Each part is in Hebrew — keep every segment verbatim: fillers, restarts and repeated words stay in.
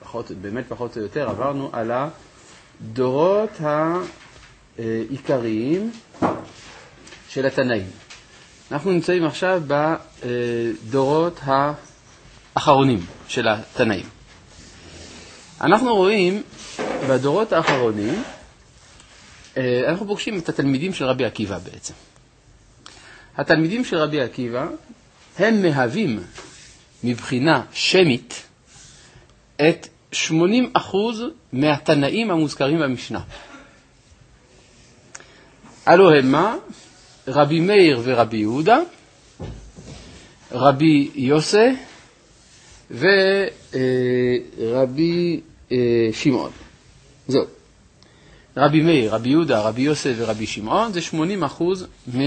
פחות, באמת פחות או יותר, עברנו על הדורות העיקריים של התנאים. אנחנו נמצאים עכשיו בדורות האחרונים של התנאים. אנחנו רואים בדורות האחרונים, אנחנו פוגשים את התלמידים של רבי עקיבא בעצם. התלמידים של רבי עקיבא הם מהווים מבחינה שמית את שמונים אחוז מהתנאים המוזכרים במשנה. אלו הם מה? רבי מאיר ורבי יהודה, רבי יוסי ורבי שמעון. זהו. רבי מאיר, רבי יהודה, רבי יוסי ורבי שמעון זה שמונים אחוז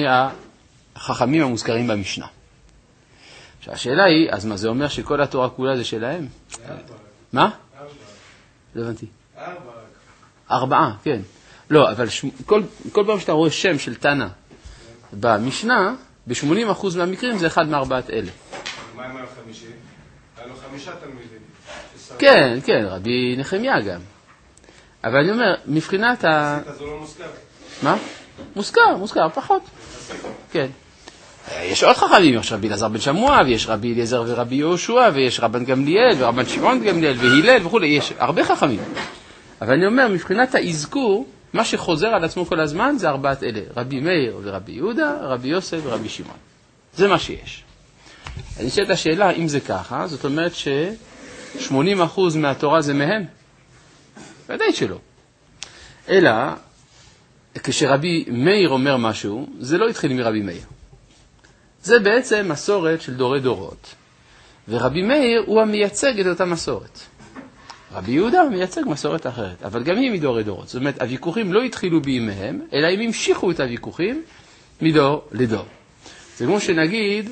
מהחכמים המוזכרים במשנה. עכשיו, השאלה היא, אז מה זה אומר שכל התורה כולה זה שלהם? מה? לא הבנתי. ארבעה, כן. לא, אבל כל פעם שאתה רואה שם של תנא במשנה, ב-שמונים אחוז מהמקרים זה אחד מארבעת אלה. מה עם החמישי? היה לו חמישה תלמידים. כן, כן, רבי נחמיה גם. אבל אני אומר, מבחינת ה... אז הוא לא מוזכר. מה? מוזכר, מוזכר, פחות. כן. יש עוד חכמים, יש רבי אלעזר בן שמוע, ויש רבי אליעזר ורבי יהושע, ויש רבן גמליאל, ורבן שמעון גמליאל, והילל וכו', יש הרבה חכמים. אבל אני אומר, מבחינת האזכור, מה שחוזר על עצמו כל הזמן זה ארבעת אלה, רבי מאיר ורבי יהודה, רבי יוסי ורבי שמעון. זה מה שיש. אני שואל את השאלה, אם זה ככה, זאת אומרת ש-שמונים אחוז מהתורה זה מהם? ודאי שלא. אלא, כשרבי מאיר אומר משהו, זה לא התחיל מרבי מאיר. זה בעצם מסורת של דורי דורות. ורבי מאיר הוא המייצג את אותה מסורת. רבי יהודה מייצג מסורת אחרת, אבל גם היא מדורי דורות. זאת אומרת, הוויכוחים לא התחילו בימיהם, אלא הם המשיכו את הוויכוחים מדור לדור. זה כמו שנגיד,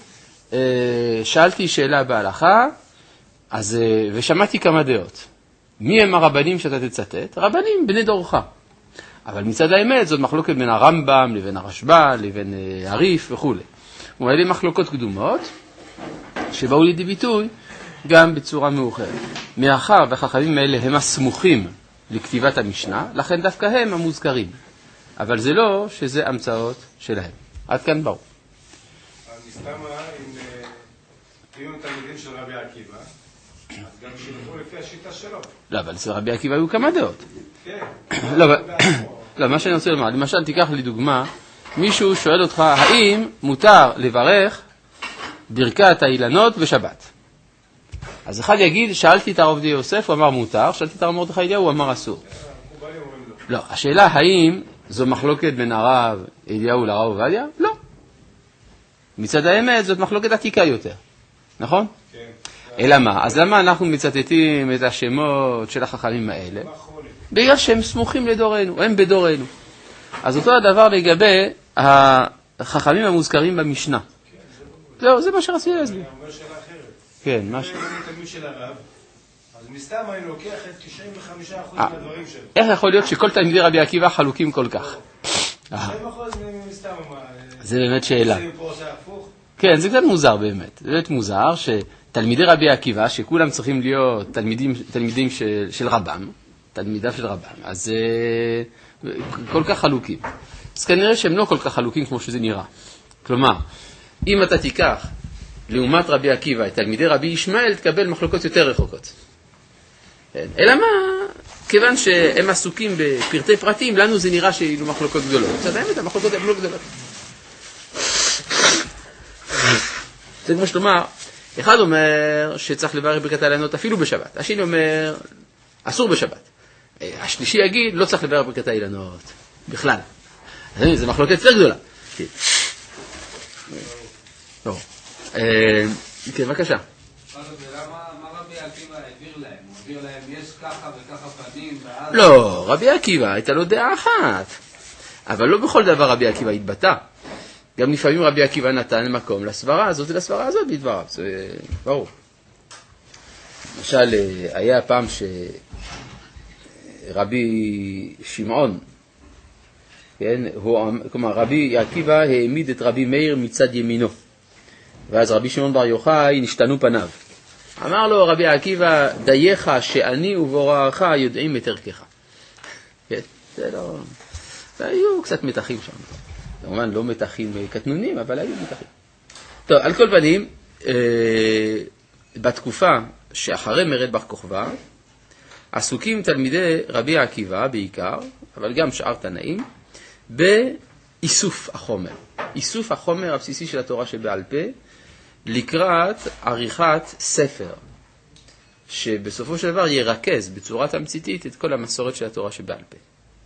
שאלתי שאלה בהלכה, אז, ושמעתי כמה דעות. מי הם הרבנים שאתה תצטט? רבנים בני דורך. אבל מצד האמת זאת מחלוקת בין הרמב"ם לבין הרשב"א, לבין הריף וכו'. ואלה מחלוקות קדומות שבאו לידי ביטוי גם בצורה מאוחרת. מאחר והחכמים האלה הם הסמוכים לכתיבת המשנה, לכן דווקא הם המוזכרים. אבל זה לא שזה המצאות שלהם. עד כאן באו. מסתמה, אם תהיו תלמידים של רבי עקיבא, אז גם שילכו לפי השיטה שלו. לא, אבל אצל רבי עקיבא היו כמה דעות. כן. לא, מה שאני רוצה לומר, למשל תיקח לי דוגמה, מישהו שואל אותך, האם מותר לברך ברכת האילנות בשבת? אז אחד יגיד, שאלתי את הרב עובדיה יוסף, הוא אמר מותר, שאלתי את הרב מרדכי אליהו, הוא אמר אסור. לא, השאלה האם זו מחלוקת בין הרב אליהו לרב עובדיה? לא. מצד האמת זאת מחלוקת עתיקה יותר, נכון? כן. אלא מה? אז למה אנחנו מצטטים את השמות של החכמים האלה? בגלל שהם סמוכים לדורנו, הם בדורנו. אז אותו הדבר לגבי החכמים המוזכרים במשנה. זהו, זה מה שרציתי להסביר. אני אומר שאלה אחרת. כן, מה ש... אם אני תלמיד של הרב, אז מסתם אני לוקח את תשעים וחמישה אחוז מהדברים שלו. איך יכול להיות שכל תלמידי רבי עקיבא חלוקים כל כך? תשעים אחוז מסתם. זה באמת שאלה. זה פה עושה הפוך? כן, זה קצת מוזר באמת. זה באמת מוזר שתלמידי רבי עקיבא, שכולם צריכים להיות תלמידים, תלמידים של, של רבם, תלמידיו של רבם, אז כל כך חלוקים. אז כנראה שהם לא כל כך חלוקים כמו שזה נראה. כלומר, אם אתה תיקח לעומת רבי עקיבא את תלמידי רבי ישמעאל, תקבל מחלוקות יותר רחוקות. אלא מה? כיוון שהם עסוקים בפרטי פרטים, לנו זה נראה שאילו מחלוקות גדולות. זאת האמת, המחלוקות הן לא גדולות. זה כמו שתאמר, אחד אומר שצריך לברך ברכת האילנות אפילו בשבת. השני אומר, אסור בשבת. השלישי יגיד, לא צריך לברך ברכת האילנות. בכלל. זה מחלוקת יותר גדולה. כן. כן, בבקשה. מה רבי עקיבא העביר להם? הוא העביר להם, יש ככה וככה פנים, ואז... לא, רבי עקיבא הייתה לו דעה אחת. אבל לא בכל דבר רבי עקיבא התבטא. גם לפעמים רבי עקיבא נתן מקום לסברה הזאת ולסברה הזאת בדבריו. זה ברור. למשל, היה פעם שרבי שמעון, כן, הוא, כלומר, רבי עקיבא העמיד את רבי מאיר מצד ימינו. ואז רבי שמעון בר יוחאי נשתנו פניו. אמר לו רבי עקיבא, דייך שאני ובוררך יודעים את ערכך. כן, זה לא... והיו קצת מתחים שם. כמובן לא מתחים קטנונים, אבל היו מתחים. טוב, על כל פנים, אה, בתקופה שאחרי מרד בר כוכבא, עסוקים תלמידי רבי עקיבא בעיקר, אבל גם שאר תנאים, באיסוף החומר. איסוף החומר הבסיסי של התורה שבעל פה, לקראת עריכת ספר, שבסופו של דבר ירכז בצורה תמציתית את כל המסורת של התורה שבעל פה.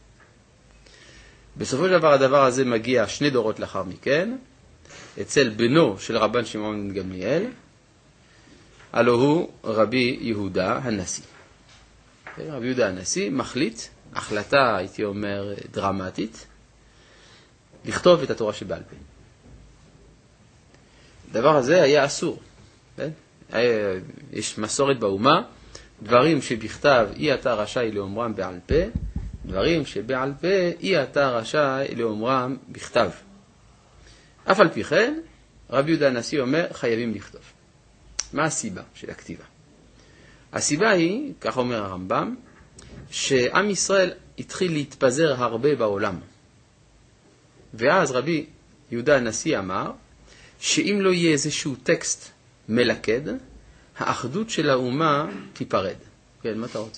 בסופו של דבר הדבר הזה מגיע שני דורות לאחר מכן, אצל בנו של רבן שמעון בן גמליאל, הלא הוא רבי יהודה הנשיא. רבי יהודה הנשיא מחליט, החלטה הייתי אומר דרמטית, לכתוב את התורה שבעל פה. הדבר הזה היה אסור. יש מסורת באומה, דברים שבכתב אי אתה רשאי לאומרם בעל פה, דברים שבעל פה אי אתה רשאי לאומרם בכתב. אף על פי כן, רבי יהודה הנשיא אומר, חייבים לכתוב. מה הסיבה של הכתיבה? הסיבה היא, כך אומר הרמב"ם, שעם ישראל התחיל להתפזר הרבה בעולם. ואז רבי יהודה הנשיא אמר, שאם לא יהיה איזשהו טקסט מלכד, האחדות של האומה תיפרד. כן, מה אתה רוצה?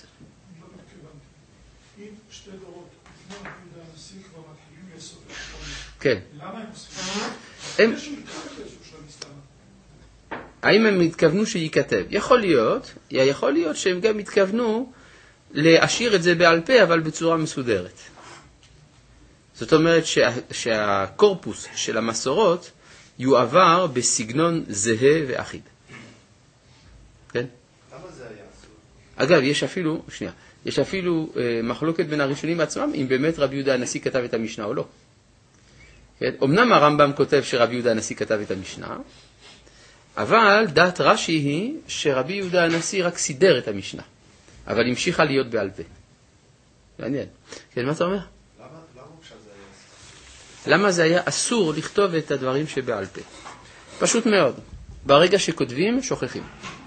אם שתי דורות, לפני רבי יהודה הנשיא כבר מתחילים לאסוף את החומר. כן. למה הם עושים? הם... יש מתכתב באיזשהו שלב מסתמה. האם הם התכוונו שייכתב? יכול להיות, יכול להיות שהם גם התכוונו להשאיר את זה בעל פה, אבל בצורה מסודרת. זאת אומרת שה... שהקורפוס של המסורות יועבר בסגנון זהה ואחיד. כן? למה זה היה אסור? אגב, יש אפילו, שנייה, יש אפילו אה, מחלוקת בין הראשונים עצמם, אם באמת רבי יהודה הנשיא כתב את המשנה או לא. כן? אמנם הרמב"ם כותב שרבי יהודה הנשיא כתב את המשנה, אבל דעת רש"י היא שרבי יהודה הנשיא רק סידר את המשנה, אבל המשיכה להיות בעל פה. מעניין. כן, מה אתה אומר? למה, למה עכשיו זה היה אסור? למה זה היה אסור לכתוב את הדברים שבעל פה? פשוט מאוד. ברגע שכותבים, שוכחים.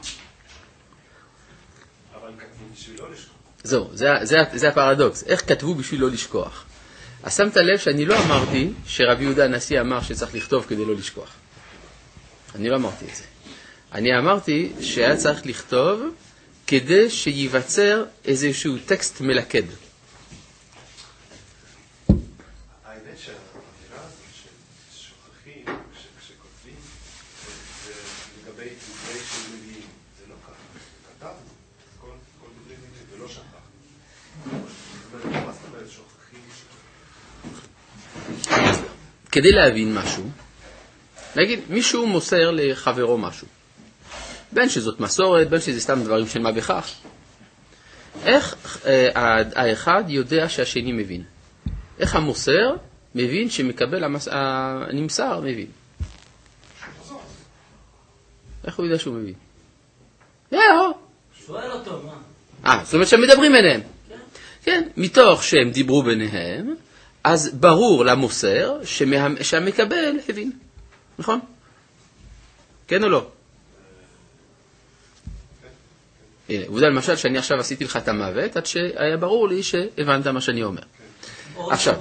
אבל כתבו בשביל לא לשכוח. זהו, זה, זה, זה הפרדוקס. איך כתבו בשביל לא לשכוח? אז שמת לב שאני לא אמרתי שרבי יהודה הנשיא אמר שצריך לכתוב כדי לא לשכוח. אני לא אמרתי את זה. אני אמרתי שהיה צריך לכתוב כדי שייווצר איזשהו טקסט מלכד. האמת שהאמירה הזאת ששוכחים כשכותבים, לגבי דברי של מילים, זה לא ככה. כתבנו כל דברי מילים ולא שכחנו. זאת אומרת, מה זאת אומרת שוכחים? כדי להבין משהו, נגיד, מישהו מוסר לחברו משהו. בין שזאת מסורת, בין שזה סתם דברים של מה בכך. איך אה, האחד יודע שהשני מבין? איך המוסר מבין שמקבל המס... הנמסר מבין? איך הוא יודע שהוא מבין? יאו! שואל אותו, מה? אה, זאת אומרת שהם מדברים ביניהם. כן. כן, מתוך שהם דיברו ביניהם, אז ברור למוסר שמה... שהמקבל הבין. נכון? כן או לא? הנה, עובדה למשל שאני עכשיו עשיתי לך את המוות, עד שהיה ברור לי שהבנת מה שאני אומר. עכשיו.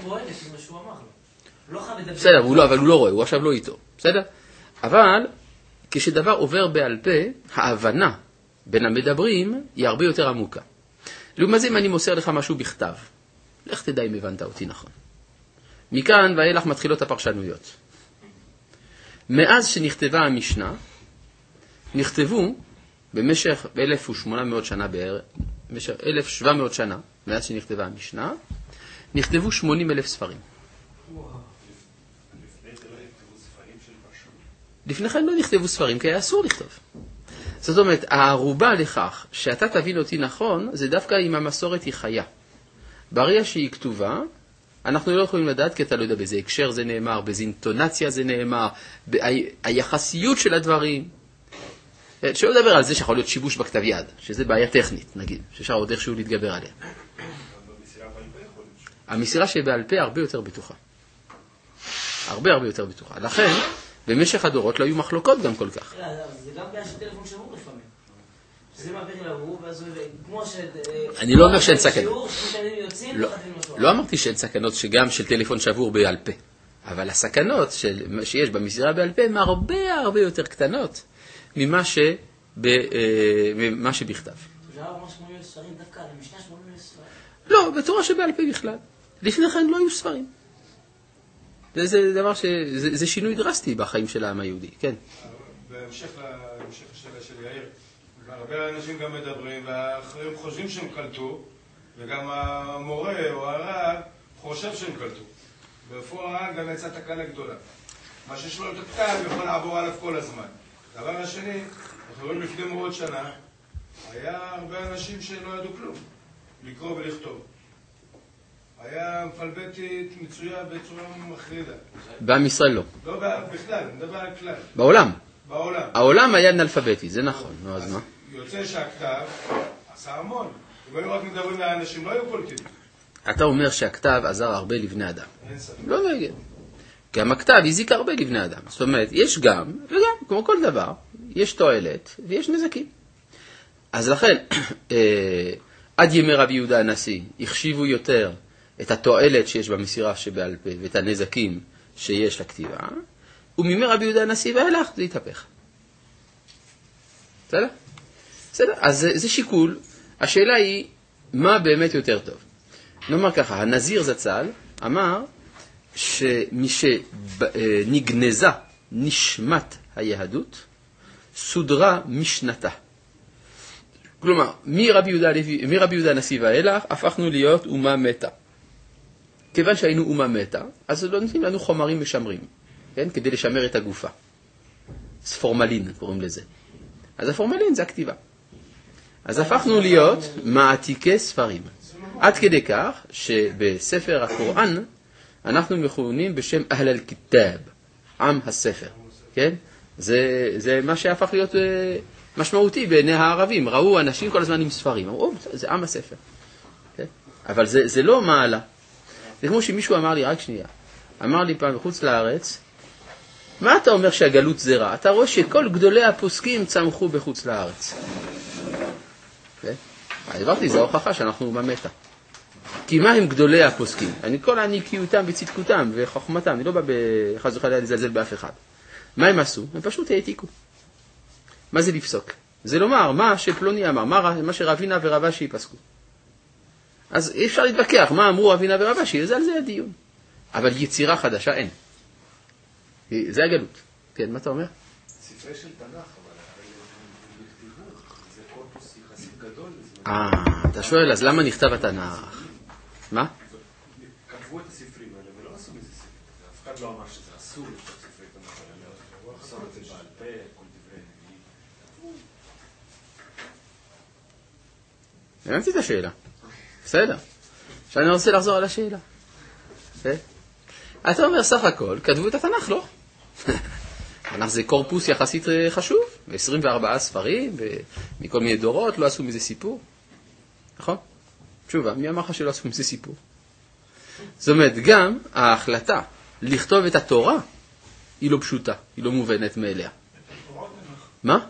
בסדר, אבל הוא לא רואה, הוא עכשיו לא איתו. בסדר? אבל כשדבר עובר בעל פה, ההבנה בין המדברים היא הרבה יותר עמוקה. לעומת זה אם אני מוסר לך משהו בכתב, לך תדע אם הבנת אותי נכון. מכאן ואילך מתחילות הפרשנויות. מאז שנכתבה המשנה, נכתבו במשך אלף ושמונה מאות שנה בערך, במשך אלף ושבע מאות שנה, מאז שנכתבה המשנה, נכתבו שמונים אלף ספרים. לפני זה לא נכתבו ספרים של פרשנות. לפני כן לא נכתבו ספרים, כי היה אסור לכתוב. זאת אומרת, הערובה לכך שאתה תבין אותי נכון, זה דווקא אם המסורת היא חיה. ברגע שהיא כתובה, אנחנו לא יכולים לדעת, כי אתה לא יודע באיזה הקשר זה נאמר, באיזה אינטונציה זה נאמר, היחסיות של הדברים. שלא לדבר על זה שיכול להיות שיבוש בכתב יד, שזה בעיה טכנית, נגיד, שאפשר עוד איכשהו להתגבר עליה. המסירה שבעל פה הרבה יותר בטוחה. הרבה הרבה יותר בטוחה. לכן, במשך הדורות לא היו מחלוקות גם כל כך. זה גם בעיה של טלפון שמור לפעמים. זה מעביר להוא, ואז הוא, כמו ש... אני לא אומר שאין סכנות. שיעור, שתלמידים יוצאים, לא, וחדים לשוער. לא אמרתי שאין סכנות שגם של טלפון שבור בעל פה, אבל הסכנות של, שיש במסירה בעל פה הן הרבה הרבה יותר קטנות ממה, ש, ב, אה, ממה שבכתב. זה היה ממש שמונים אלף ספרים דווקא, למשנה שמונים אלף ספרים. לא, בתורה שבעל פה בכלל. לפני כן לא היו ספרים. זה, זה דבר ש... זה, זה שינוי דרסטי בחיים של העם היהודי, כן. בהמשך לשאלה של יאיר, הרבה אנשים גם מדברים, והאחרים חושבים שהם קלטו, וגם המורה או הרב חושב שהם קלטו. בפועל גם יצאה תקלה גדולה. מה שיש לו את הכתב יכול לעבור עליו כל הזמן. דבר השני, אנחנו רואים לפני מאות שנה, היה הרבה אנשים שלא ידעו כלום, לקרוא ולכתוב. היה מפלבטית מצויה בצורה מחרידה. בעם ישראל לא. לא בכלל, אני מדבר על כלל. בעולם. בעולם. העולם היה אנאלפביתי, זה נכון. נו, אז מה? יוצא שהכתב עשה המון. אם היו רק מדברים לאנשים, לא היו קולטים. אתה אומר שהכתב עזר הרבה לבני אדם. אין ספק. לא נגד. גם הכתב הזיק הרבה לבני אדם. זאת אומרת, יש גם, וגם, כמו כל דבר, יש תועלת ויש נזקים. אז לכן, עד ימי רבי יהודה הנשיא, החשיבו יותר את התועלת שיש במסירה שבעל פה ואת הנזקים שיש לכתיבה, ומימי רבי יהודה הנשיא ואילך זה יתהפך. בסדר? בסדר? אז זה, זה שיקול. השאלה היא, מה באמת יותר טוב? נאמר ככה, הנזיר זצ"ל אמר שמי שנגנזה נשמת היהדות, סודרה משנתה. כלומר, מרבי יהודה, מרבי יהודה הנשיא ואילך, הפכנו להיות אומה מתה. כיוון שהיינו אומה מתה, אז לא נותנים לנו חומרים משמרים, כן? כדי לשמר את הגופה. פורמלין קוראים לזה. אז הפורמלין זה הכתיבה. אז הפכנו להיות מעתיקי ספרים. עד כדי כך שבספר הקוראן אנחנו מכונים בשם אהל אל-כתאב, עם הספר, כן? זה, זה מה שהפך להיות משמעותי בעיני הערבים. ראו אנשים כל הזמן עם ספרים, אמרו, זה עם הספר. כן? אבל זה, זה לא מעלה. זה כמו שמישהו אמר לי, רק שנייה, אמר לי פעם בחוץ לארץ, מה אתה אומר שהגלות זה רע? אתה רואה שכל גדולי הפוסקים צמחו בחוץ לארץ. כן? העברתי, זו ההוכחה שאנחנו אומה מתה. כי מה הם גדולי הפוסקים? אני כל הניקיותם וצדקותם וחוכמתם, אני לא בא בחס וחלילה לזלזל באף אחד. מה הם עשו? הם פשוט העתיקו. מה זה לפסוק? זה לומר מה שפלוני אמר, מה, מה שרבינה ורבשי פסקו. אז אי אפשר להתווכח מה אמרו רבינה ורבשי, זה על זה הדיון. אבל יצירה חדשה אין. זה הגלות. כן, מה אתה אומר? ספרי של תנ"ך, אבל זה קורפוס יחסית גדול. אה, אתה שואל, אז למה נכתב התנ"ך? מה? כתבו את הספרים האלה ולא עשו מזה ספר. אף אחד לא אמר שזה אסור לכתוב ספרי תנ"ך האלה. עשו את זה בעל פה, כל דברי נביאים. הבנתי את השאלה. בסדר. עכשיו אני רוצה לחזור על השאלה. אתה אומר סך הכל, כתבו את התנ"ך, לא? התנ"ך זה קורפוס יחסית חשוב, ו-עשרים וארבעה ספרים, ומכל מיני דורות, לא עשו מזה סיפור. נכון? תשובה, מי אמר לך שלא עשו מזה סיפור? זאת אומרת, גם ההחלטה לכתוב את התורה, היא לא פשוטה, היא לא מובנת מאליה. מה?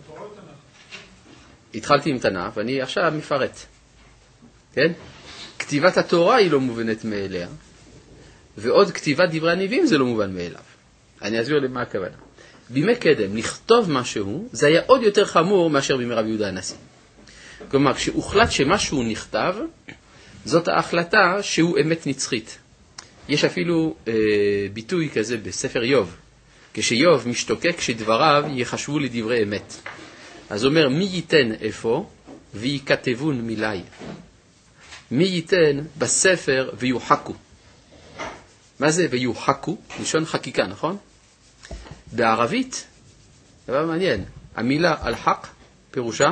התחלתי עם תנ"ך, ואני עכשיו מפרט. כן? כתיבת התורה היא לא מובנת מאליה, ועוד כתיבת דברי הנביאים זה לא מובן מאליו. אני אסביר למה הכוונה. בימי קדם, לכתוב משהו, זה היה עוד יותר חמור מאשר בימי רבי יהודה הנשיא. כלומר, כשהוחלט שמשהו נכתב, זאת ההחלטה שהוא אמת נצחית. יש אפילו אה, ביטוי כזה בספר יוב, כשיוב משתוקק שדבריו יחשבו לדברי אמת. אז אומר, מי ייתן איפה ויקטבון מילי. מי ייתן בספר ויוחקו. מה זה ויוחקו? לשון חקיקה, נכון? בערבית, דבר מעניין, המילה על חק פירושה?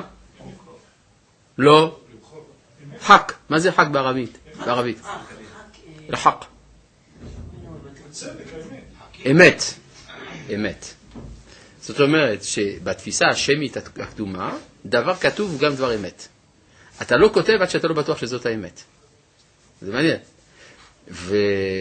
לא. חק, מה זה חק בערבית? בערבית. לחק. אמת. אמת. זאת אומרת שבתפיסה השמית הקדומה, דבר כתוב גם דבר אמת. אתה לא כותב עד שאתה לא בטוח שזאת האמת. זה מעניין. ו...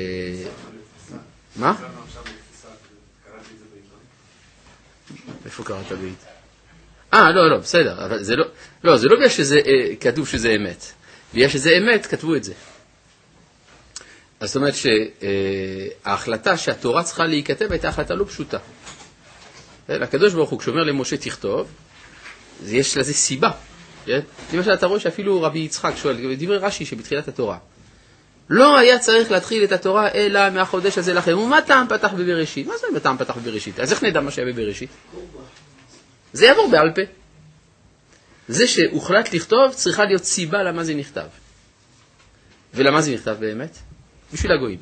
מה? איפה קראת בעית? אה, לא, לא, בסדר, אבל זה לא, לא, זה לא בגלל שזה, כתוב שזה אמת. בגלל שזה אמת, כתבו את זה. אז זאת אומרת שההחלטה שהתורה צריכה להיכתב הייתה החלטה לא פשוטה. הקדוש ברוך הוא, כשאומר למשה תכתוב, יש לזה סיבה. למשל, אתה רואה שאפילו רבי יצחק שואל, דברי רש"י שבתחילת התורה, לא היה צריך להתחיל את התורה אלא מהחודש הזה לכם. ומה טעם פתח בבראשית? מה זה מה טעם פתח בבראשית? אז איך נדע מה שהיה בבראשית? זה יעבור בעל פה. זה שהוחלט לכתוב צריכה להיות סיבה למה זה נכתב. ולמה זה נכתב באמת? בשביל הגויים.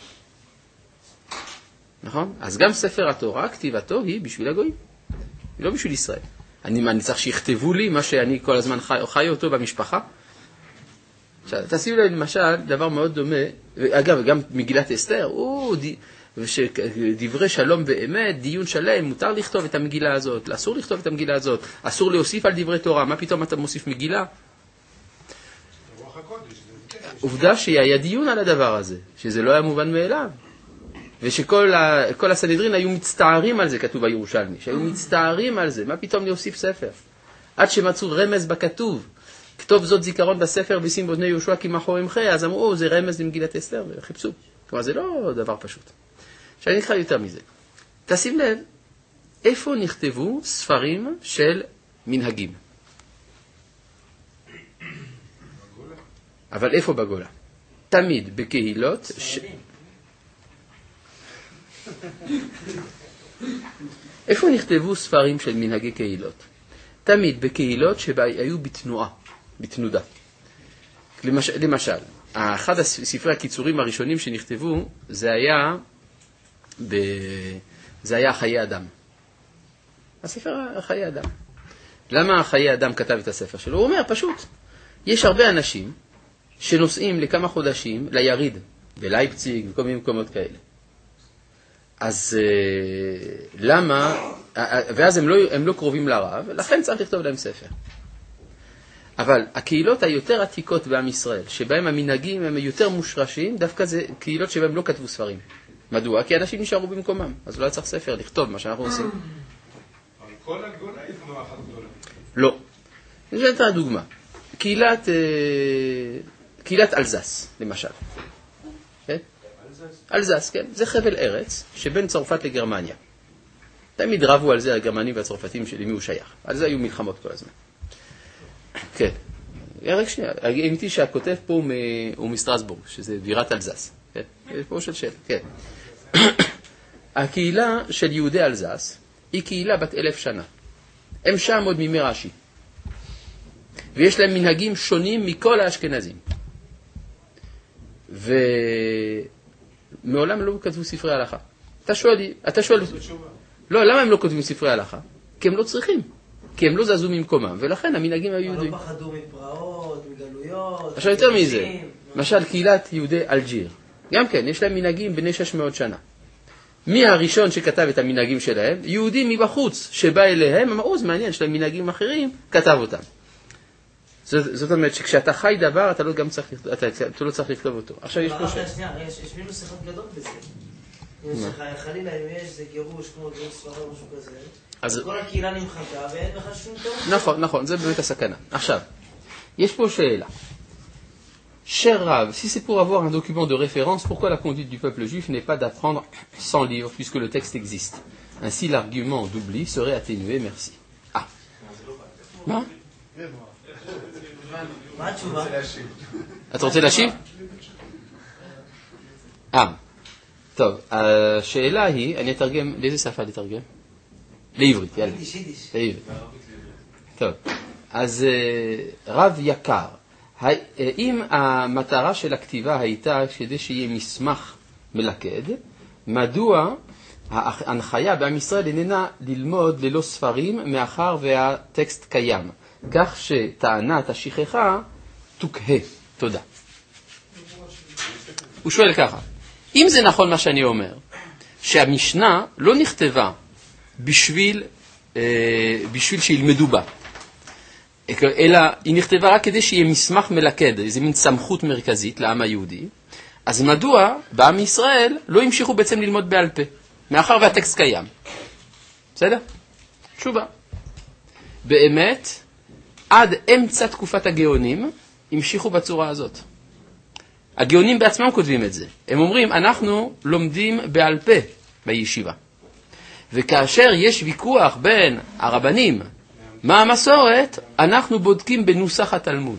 נכון? אז גם ספר התורה, כתיבתו היא בשביל הגויים. היא לא בשביל ישראל. אני, אני צריך שיכתבו לי מה שאני כל הזמן חי, חי אותו במשפחה. עכשיו, תשימו לי למשל דבר מאוד דומה, אגב, גם מגילת אסתר, הוא, דברי שלום באמת, דיון שלם, מותר לכתוב את המגילה הזאת, אסור לכתוב את המגילה הזאת, אסור להוסיף על דברי תורה, מה פתאום אתה מוסיף מגילה? עובדה שהיה דיון על הדבר הזה, שזה לא היה מובן מאליו, ושכל ה, כל הסנהדרין היו מצטערים על זה, כתוב בירושלמי, שהיו מצטערים על זה, מה פתאום להוסיף ספר? עד שמצאו רמז בכתוב, כתוב זאת זיכרון בספר ושים בני יהושע כי מאחורי ממך, אז אמרו, זה רמז למגילת אסתר, וחיפשו. כלומר, זה לא דבר פשוט. עכשיו אני אקרא יותר מזה. תשים לב, איפה נכתבו ספרים של מנהגים? אבל איפה בגולה? תמיד בקהילות... ש... איפה נכתבו ספרים של מנהגי קהילות? תמיד בקהילות שהיו בתנועה, בתנודה. למשל, למשל, אחד הספרי הקיצורים הראשונים שנכתבו, זה היה, ב... זה היה חיי אדם. הספר חיי אדם. למה חיי אדם כתב את הספר שלו? הוא אומר, פשוט, יש הרבה אנשים שנוסעים לכמה חודשים ליריד, בלייפציג וכל מיני מקומות כאלה. אז למה, ואז הם לא, הם לא קרובים לרב, לכן צריך לכתוב להם ספר. אבל הקהילות היותר עתיקות בעם ישראל, שבהם המנהגים הם יותר מושרשים, דווקא זה קהילות שבהם לא כתבו ספרים. מדוע? כי אנשים נשארו במקומם, אז לא צריך ספר לכתוב מה שאנחנו עושים. אבל כל הגולה היא תנועה אחת גדולה. לא. אני אתן את הדוגמה. קהילת, קהילת אלזס, למשל. כן? אלזס, כן. זה חבל ארץ שבין צרפת לגרמניה. תמיד רבו על זה הגרמנים והצרפתים למי הוא שייך. על זה היו מלחמות כל הזמן. כן. רק שנייה, האמתי שהכותב פה הוא מסטרסבורג, שזה בירת אלזס. כן? פה של של, כן. הקהילה של יהודי אלזס היא קהילה בת אלף שנה. הם שם עוד מימי רש"י. ויש להם מנהגים שונים מכל האשכנזים. ומעולם לא כתבו ספרי הלכה. אתה שואל, אתה שואל, לא, למה הם לא כותבים ספרי הלכה? כי הם לא צריכים. כי הם לא זזו ממקומם, ולכן המנהגים היו יהודים. לא פחדו מפרעות, מגלויות. עכשיו יותר מזה, למשל קהילת יהודי אלג'יר. גם כן, יש להם מנהגים בני שש מאות שנה. מי הראשון שכתב את המנהגים שלהם? יהודי מבחוץ שבא אליהם, אמרו, זה מעניין, יש להם מנהגים אחרים, כתב אותם. זאת, זאת אומרת שכשאתה חי דבר, אתה לא, גם צריך, אתה, אתה לא צריך לכתוב אותו. עכשיו יש פה שאלה. שנייה, יש, יש מינוס אחד גדול בזה. חלילה, אם יש זה גירוש כמו גירוש ספרה או משהו כזה, אז כל הקהילה נמחקה ואין לך שום טוב. נכון, נכון, זה באמת הסכנה. עכשיו, יש פה שאלה. Cher Rav, si c'est pour avoir un document de référence, pourquoi la conduite du peuple juif n'est pas d'apprendre sans livre, puisque le texte existe? Ainsi, l'argument d'oubli serait atténué. Merci. Ah. מה? מה התשובה? אתה רוצה להשיב? אה. טוב, השאלה היא, אני אתרגם, לאיזה שפה לתרגם? לעברית, יאללה. יידיש, יידיש. לעברית. טוב, אז רב יקר, אם המטרה של הכתיבה הייתה כדי שיהיה מסמך מלכד, מדוע ההנחיה בעם ישראל איננה ללמוד ללא ספרים מאחר והטקסט קיים, כך שטענת השכחה תוקהה. תודה. הוא שואל ככה, אם זה נכון מה שאני אומר, שהמשנה לא נכתבה בשביל, אה, בשביל שילמדו בה, אלא היא נכתבה רק כדי שיהיה מסמך מלכד, איזה מין סמכות מרכזית לעם היהודי, אז מדוע בעם ישראל לא המשיכו בעצם ללמוד בעל פה, מאחר והטקסט קיים? בסדר? תשובה. באמת, עד אמצע תקופת הגאונים, המשיכו בצורה הזאת. הגאונים בעצמם כותבים את זה. הם אומרים, אנחנו לומדים בעל פה בישיבה. וכאשר יש ויכוח בין הרבנים, מה המסורת, אנחנו בודקים בנוסח התלמוד.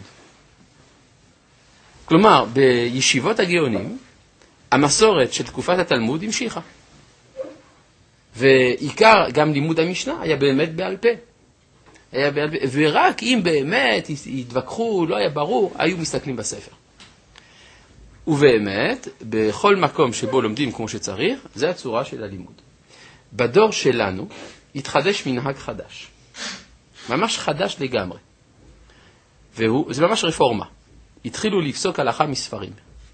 כלומר, בישיבות הגאונים, המסורת של תקופת התלמוד המשיכה. ועיקר גם לימוד המשנה היה באמת בעל פה. היה בעל פה. ורק אם באמת התווכחו, לא היה ברור, היו מסתכלים בספר. ובאמת, בכל מקום שבו לומדים כמו שצריך, זה הצורה של הלימוד. בדור שלנו התחדש מנהג חדש. ממש חדש לגמרי. והוא, זה ממש רפורמה. התחילו לפסוק הלכה מספרים.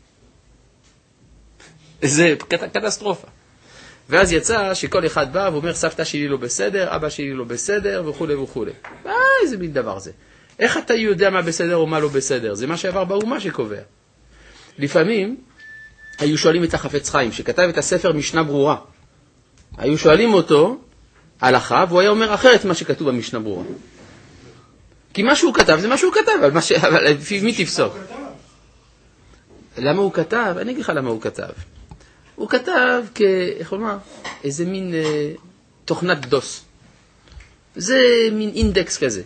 זה קטסטרופה. ואז יצא שכל אחד בא ואומר, סבתא שלי לא בסדר, אבא שלי לא בסדר, וכו' וכו'. אה, איזה מין דבר זה. איך אתה יודע מה בסדר או מה לא בסדר? זה מה שעבר באומה שקובע. לפעמים היו שואלים את החפץ חיים, שכתב את הספר משנה ברורה. היו שואלים אותו הלכה, והוא היה אומר אחרת מה שכתוב במשנה ברורה. כי מה שהוא כתב זה מה שהוא כתב, אבל, ש... אבל לפי מי תפסוק? למה הוא כתב? אני אגיד לך למה הוא כתב. הוא כתב כ... איך אומר? איזה מין אה, תוכנת דוס. זה מין אינדקס כזה,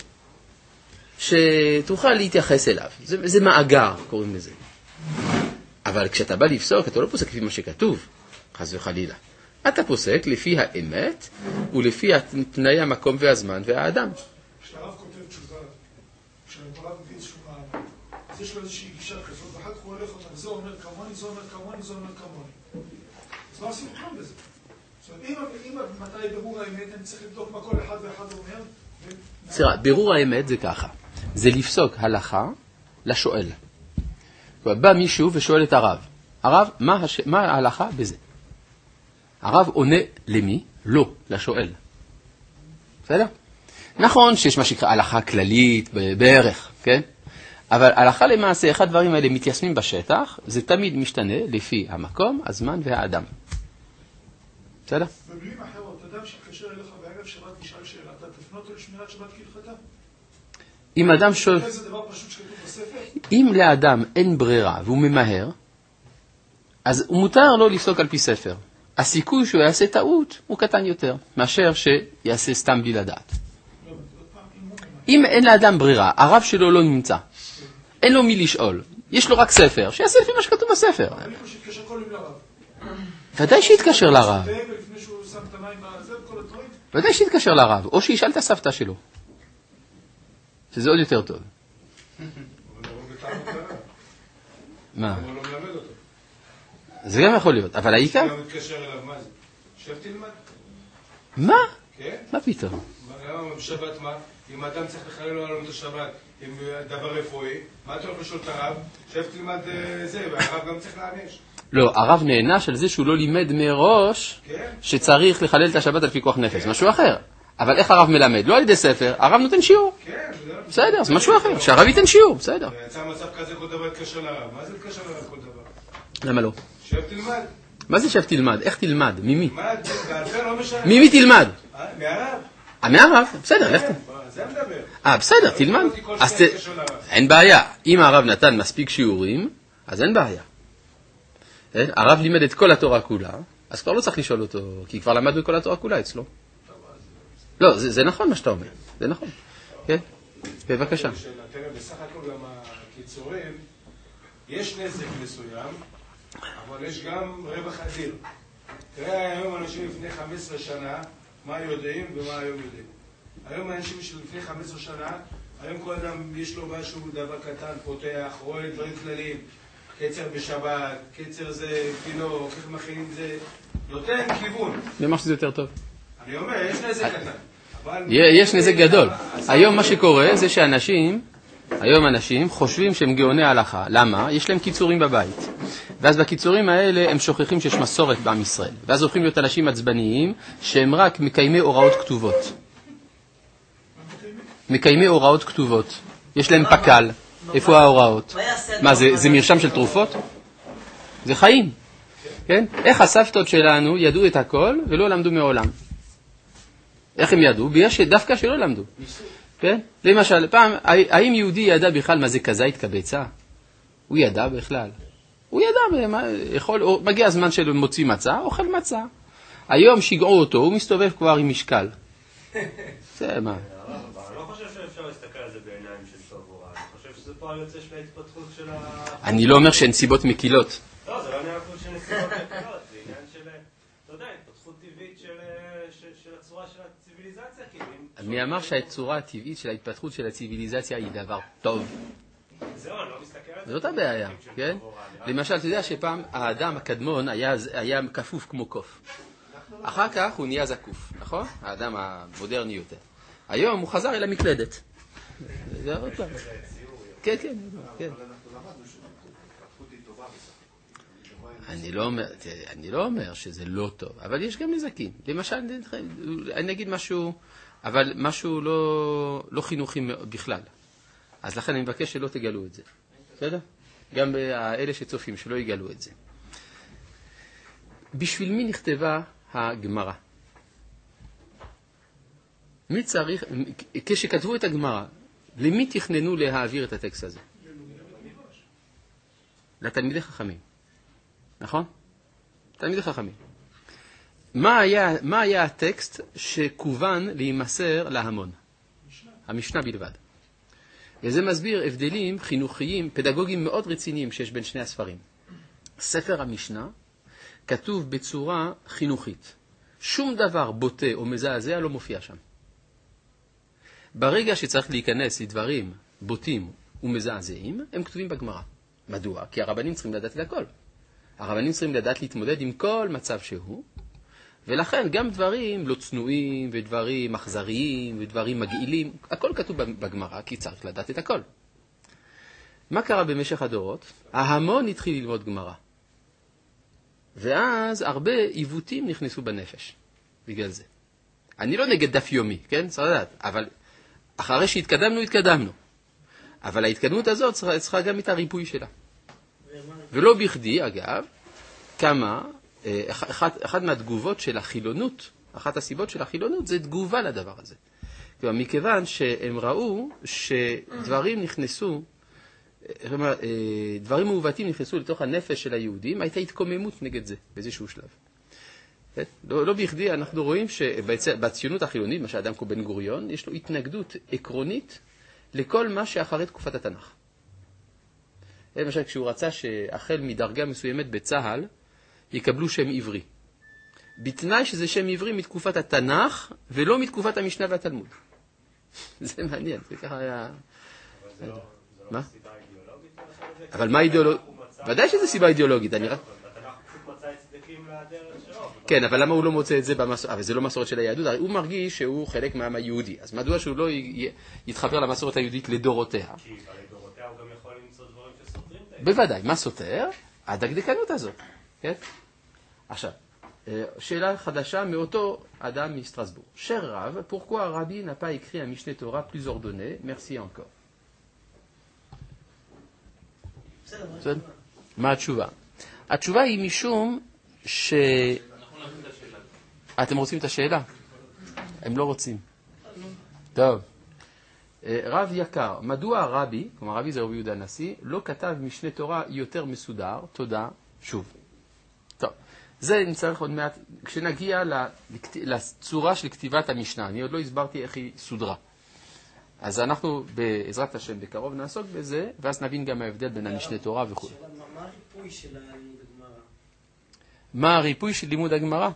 שתוכל להתייחס אליו. זה, זה מאגר, קוראים לזה. אבל כשאתה בא לפסוק, אתה לא פוסק לפי מה שכתוב, חס וחלילה. אתה פוסק לפי האמת ולפי תנאי המקום והזמן והאדם. כשהרב כותב תשובה, כשהרב מביא תשובה, אז יש לו איזושהי גישה כזאת, ואחר כך הוא הולך אותה, זה אומר כמוני, זה אומר כמוני, זה אומר כמוני. אז מה עושים כאן בזה? זאת אומרת, אם מתי ברור האמת, אני צריך לבדוק מה כל אחד ואחד אומר. סליחה, ברור האמת זה ככה. זה לפסוק הלכה לשואל. בא מישהו ושואל את הרב, הרב, מה, הש... מה ההלכה בזה? הרב עונה למי? לא, לשואל. בסדר? נכון שיש מה שקרא הלכה כללית בערך, כן? אבל הלכה למעשה, אחד הדברים האלה מתיישמים בשטח, זה תמיד משתנה לפי המקום, הזמן והאדם. בסדר? במילים אחרות, אדם שקשר אליך בערב שבת נשאל שאלה, אתה תפנה אותו לשמירת שבת כהלכתה? אם אדם שואל... זה דבר פשוט שכתוב בספר? אם לאדם אין ברירה והוא ממהר, אז הוא מותר לו לפסוק על פי ספר. הסיכוי שהוא יעשה טעות הוא קטן יותר, מאשר שיעשה סתם בלי לדעת. אם אין לאדם ברירה, הרב שלו לא נמצא, אין לו מי לשאול, יש לו רק ספר, שיעשה לפי מה שכתוב בספר. אני חושב שיתקשר כל יום לרב. ודאי שיתקשר לרב. ולפני שהוא שם את המים בזה וכל הדברים. ודאי שיתקשר לרב, או שישאל את הסבתא שלו. שזה עוד יותר טוב. מה? הוא לא מלמד אותו. זה גם יכול להיות, אבל העיקר... הוא מתקשר אליו, מה זה? שב תלמד. מה? כן? מה פתאום? למה בשבת מה? אם אדם צריך לחלל לו עליו את השבת עם דבר רפואי, מה אתה הולך לשאול את הרב? שב תלמד זה, והרב גם צריך להעניש. לא, הרב נענש על זה שהוא לא לימד מראש שצריך לחלל את השבת על פיקוח נפש, משהו אחר. אבל איך הרב מלמד? לא על ידי ספר, הרב נותן שיעור. כן, בסדר, זה משהו אחר, שהרב ייתן שיעור, בסדר. ויצא מצב כזה כל דבר יתקשר לרב. מה זה יתקשר לרב כל דבר? למה לא? שב תלמד. מה זה שב תלמד? איך תלמד? ממי? מה, בעל לא משנה. ממי תלמד? מהרב. אה, מהרב? בסדר, לך. זה מדבר. אה, בסדר, תלמד. אז אין בעיה. אם הרב נתן מספיק שיעורים, אז אין בעיה. הרב לימד את כל התורה כולה, אז כבר לא צריך לשאול אותו, כי כבר למדנו את כל התורה כולה אצלו. לא, זה נכון מה שאתה אומר, זה נכון. כן? בבקשה. תראה, בסך הכל גם הקיצורים, יש נזק מסוים, אבל יש גם רווח אדיר. תראה, היום אנשים לפני חמש עשרה שנה, מה יודעים ומה היום יודעים. היום האנשים שלפני חמש עשרה שנה, היום כל אדם יש לו משהו, דבר קטן, פותח, רואה דברים כלליים, קצר בשבת, קצר זה, כאילו, כך מכינים זה, נותן כיוון. למה שזה יותר טוב. אני אומר, יש נזק קטן. יש נזק גדול. היום מה שקורה זה שאנשים, היום אנשים חושבים שהם גאוני הלכה. למה? יש להם קיצורים בבית. ואז בקיצורים האלה הם שוכחים שיש מסורת בעם ישראל. ואז הופכים להיות אנשים עצבניים שהם רק מקיימי הוראות כתובות. מקיימי הוראות כתובות. יש להם פקל. איפה ההוראות? מה, זה, זה מרשם של תרופות? זה חיים. כן? איך הסבתות שלנו ידעו את הכל ולא למדו מעולם? איך הם ידעו? בגלל שדווקא שלא למדו. כן? למשל, פעם, האם יהודי ידע בכלל מה זה כזית כביצה? הוא ידע בכלל. הוא ידע, יכול, מגיע הזמן שלו מוציא מצה, אוכל מצה. היום שיגעו אותו, הוא מסתובב כבר עם משקל. זה מה? אני לא חושב שאפשר להסתכל על זה בעיניים של טוב או רע. אני חושב שזה פועל יוצא של ההתפתחות של ה... אני לא אומר שהן סיבות מקילות. לא, זה לא עניין של נסיבות מקילות, זה עניין של, אתה יודע, התפתחות טבעית של הצורה של הציביליזציה. מי אמר שהצורה הטבעית של ההתפתחות של הציביליזציה היא דבר טוב? זהו, אני לא מסתכל על זה. זאת הבעיה, כן? למשל, אתה יודע שפעם האדם הקדמון היה כפוף כמו קוף. אחר כך הוא נהיה זקוף, נכון? האדם המודרני יותר. היום הוא חזר אל המקלדת. זה עוד פעם. כן, כן, כן. אני לא אומר, אני לא אומר שזה לא טוב, אבל יש גם נזקים. למשל, אני אגיד משהו, אבל משהו לא, לא חינוכי בכלל. אז לכן אני מבקש שלא תגלו את זה. בסדר? גם האלה שצופים, שלא יגלו את זה. בשביל מי נכתבה הגמרא? מי צריך, כשכתבו את הגמרא, למי תכננו להעביר את הטקסט הזה? לתלמידי חכמים. נכון? תלמידי חכמים. מה היה, מה היה הטקסט שכוון להימסר להמון? המשנה בלבד. וזה מסביר הבדלים חינוכיים, פדגוגיים מאוד רציניים שיש בין שני הספרים. ספר המשנה כתוב בצורה חינוכית. שום דבר בוטה או מזעזע לא מופיע שם. ברגע שצריך להיכנס לדברים בוטים ומזעזעים, הם כתובים בגמרא. מדוע? כי הרבנים צריכים לדעת את הכל. הרבנים צריכים לדעת להתמודד עם כל מצב שהוא, ולכן גם דברים לא צנועים ודברים אכזריים ודברים מגעילים, הכל כתוב בגמרא, כי צריך לדעת את הכל. מה קרה במשך הדורות? ההמון התחיל ללמוד גמרא. ואז הרבה עיוותים נכנסו בנפש, בגלל זה. אני לא נגד דף יומי, כן? צריך לדעת, אבל אחרי שהתקדמנו, התקדמנו. אבל ההתקדמות הזאת צריכה, צריכה גם את הריפוי שלה. ולא בכדי, אגב, כמה, אחת, אחת מהתגובות של החילונות, אחת הסיבות של החילונות, זה תגובה לדבר הזה. כלומר, מכיוון שהם ראו שדברים נכנסו, דברים מעוותים נכנסו לתוך הנפש של היהודים, הייתה התקוממות נגד זה באיזשהו שלב. לא, לא בכדי, אנחנו רואים שבציונות החילונית, מה שאדם כמו בן גוריון, יש לו התנגדות עקרונית לכל מה שאחרי תקופת התנ"ך. למשל, כשהוא רצה שהחל מדרגה מסוימת בצהל, יקבלו שם עברי. בתנאי שזה שם עברי מתקופת התנ"ך, ולא מתקופת המשנה והתלמוד. זה מעניין, זה ככה היה... אבל זה לא, זה לא סיבה אידיאולוגית? אבל מה אידיאולוגית? ודאי שזה סיבה אידיאולוגית, אני רק... התנ"ך פשוט מצא הצדקים לדרך שלו. כן, אבל למה הוא לא מוצא את זה במסורת? אבל זה לא מסורת של היהדות, הרי הוא מרגיש שהוא חלק מהעם היהודי. אז מדוע שהוא לא יתחבר למסורת היהודית לדורותיה? כי לדורותיה הוא גם יכול למצוא דברים שסותרים את זה. בוודאי, מה סותר? הדקדקנות הזאת. כן? עכשיו, שאלה חדשה מאותו אדם מסטרסבורג. שר רב, pourquoi Rabbi n'a pas écrit un Mishneh Torah plus ordonné? Merci encore. מה התשובה? התשובה היא משום ש... אתם רוצים את השאלה? הם לא רוצים. טוב. רב יקר, מדוע הרבי, כלומר רבי זה רבי יהודה הנשיא, לא כתב משנה תורה יותר מסודר? תודה. שוב. טוב. זה נצטרך עוד מעט, כשנגיע לצורה של כתיבת המשנה, אני עוד לא הסברתי איך היא סודרה. אז אנחנו בעזרת השם בקרוב נעסוק בזה, ואז נבין גם ההבדל בין המשנה תורה וכו'. מה הריפוי של לימוד הגמרא? מה הריפוי של לימוד הגמרא?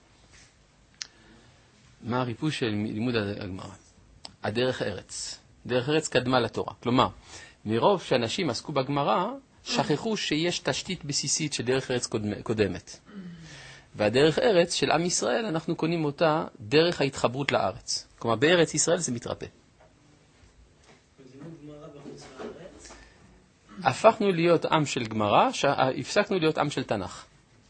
מה הריפוי של לימוד הגמרא? הדרך ארץ. דרך ארץ קדמה לתורה. כלומר, מרוב שאנשים עסקו בגמרא, שכחו שיש תשתית בסיסית של דרך ארץ קודמת. והדרך ארץ של עם ישראל, אנחנו קונים אותה דרך ההתחברות לארץ. כלומר, בארץ ישראל זה מתרפא. הפכנו להיות עם של גמרא, הפסקנו להיות עם של תנ"ך.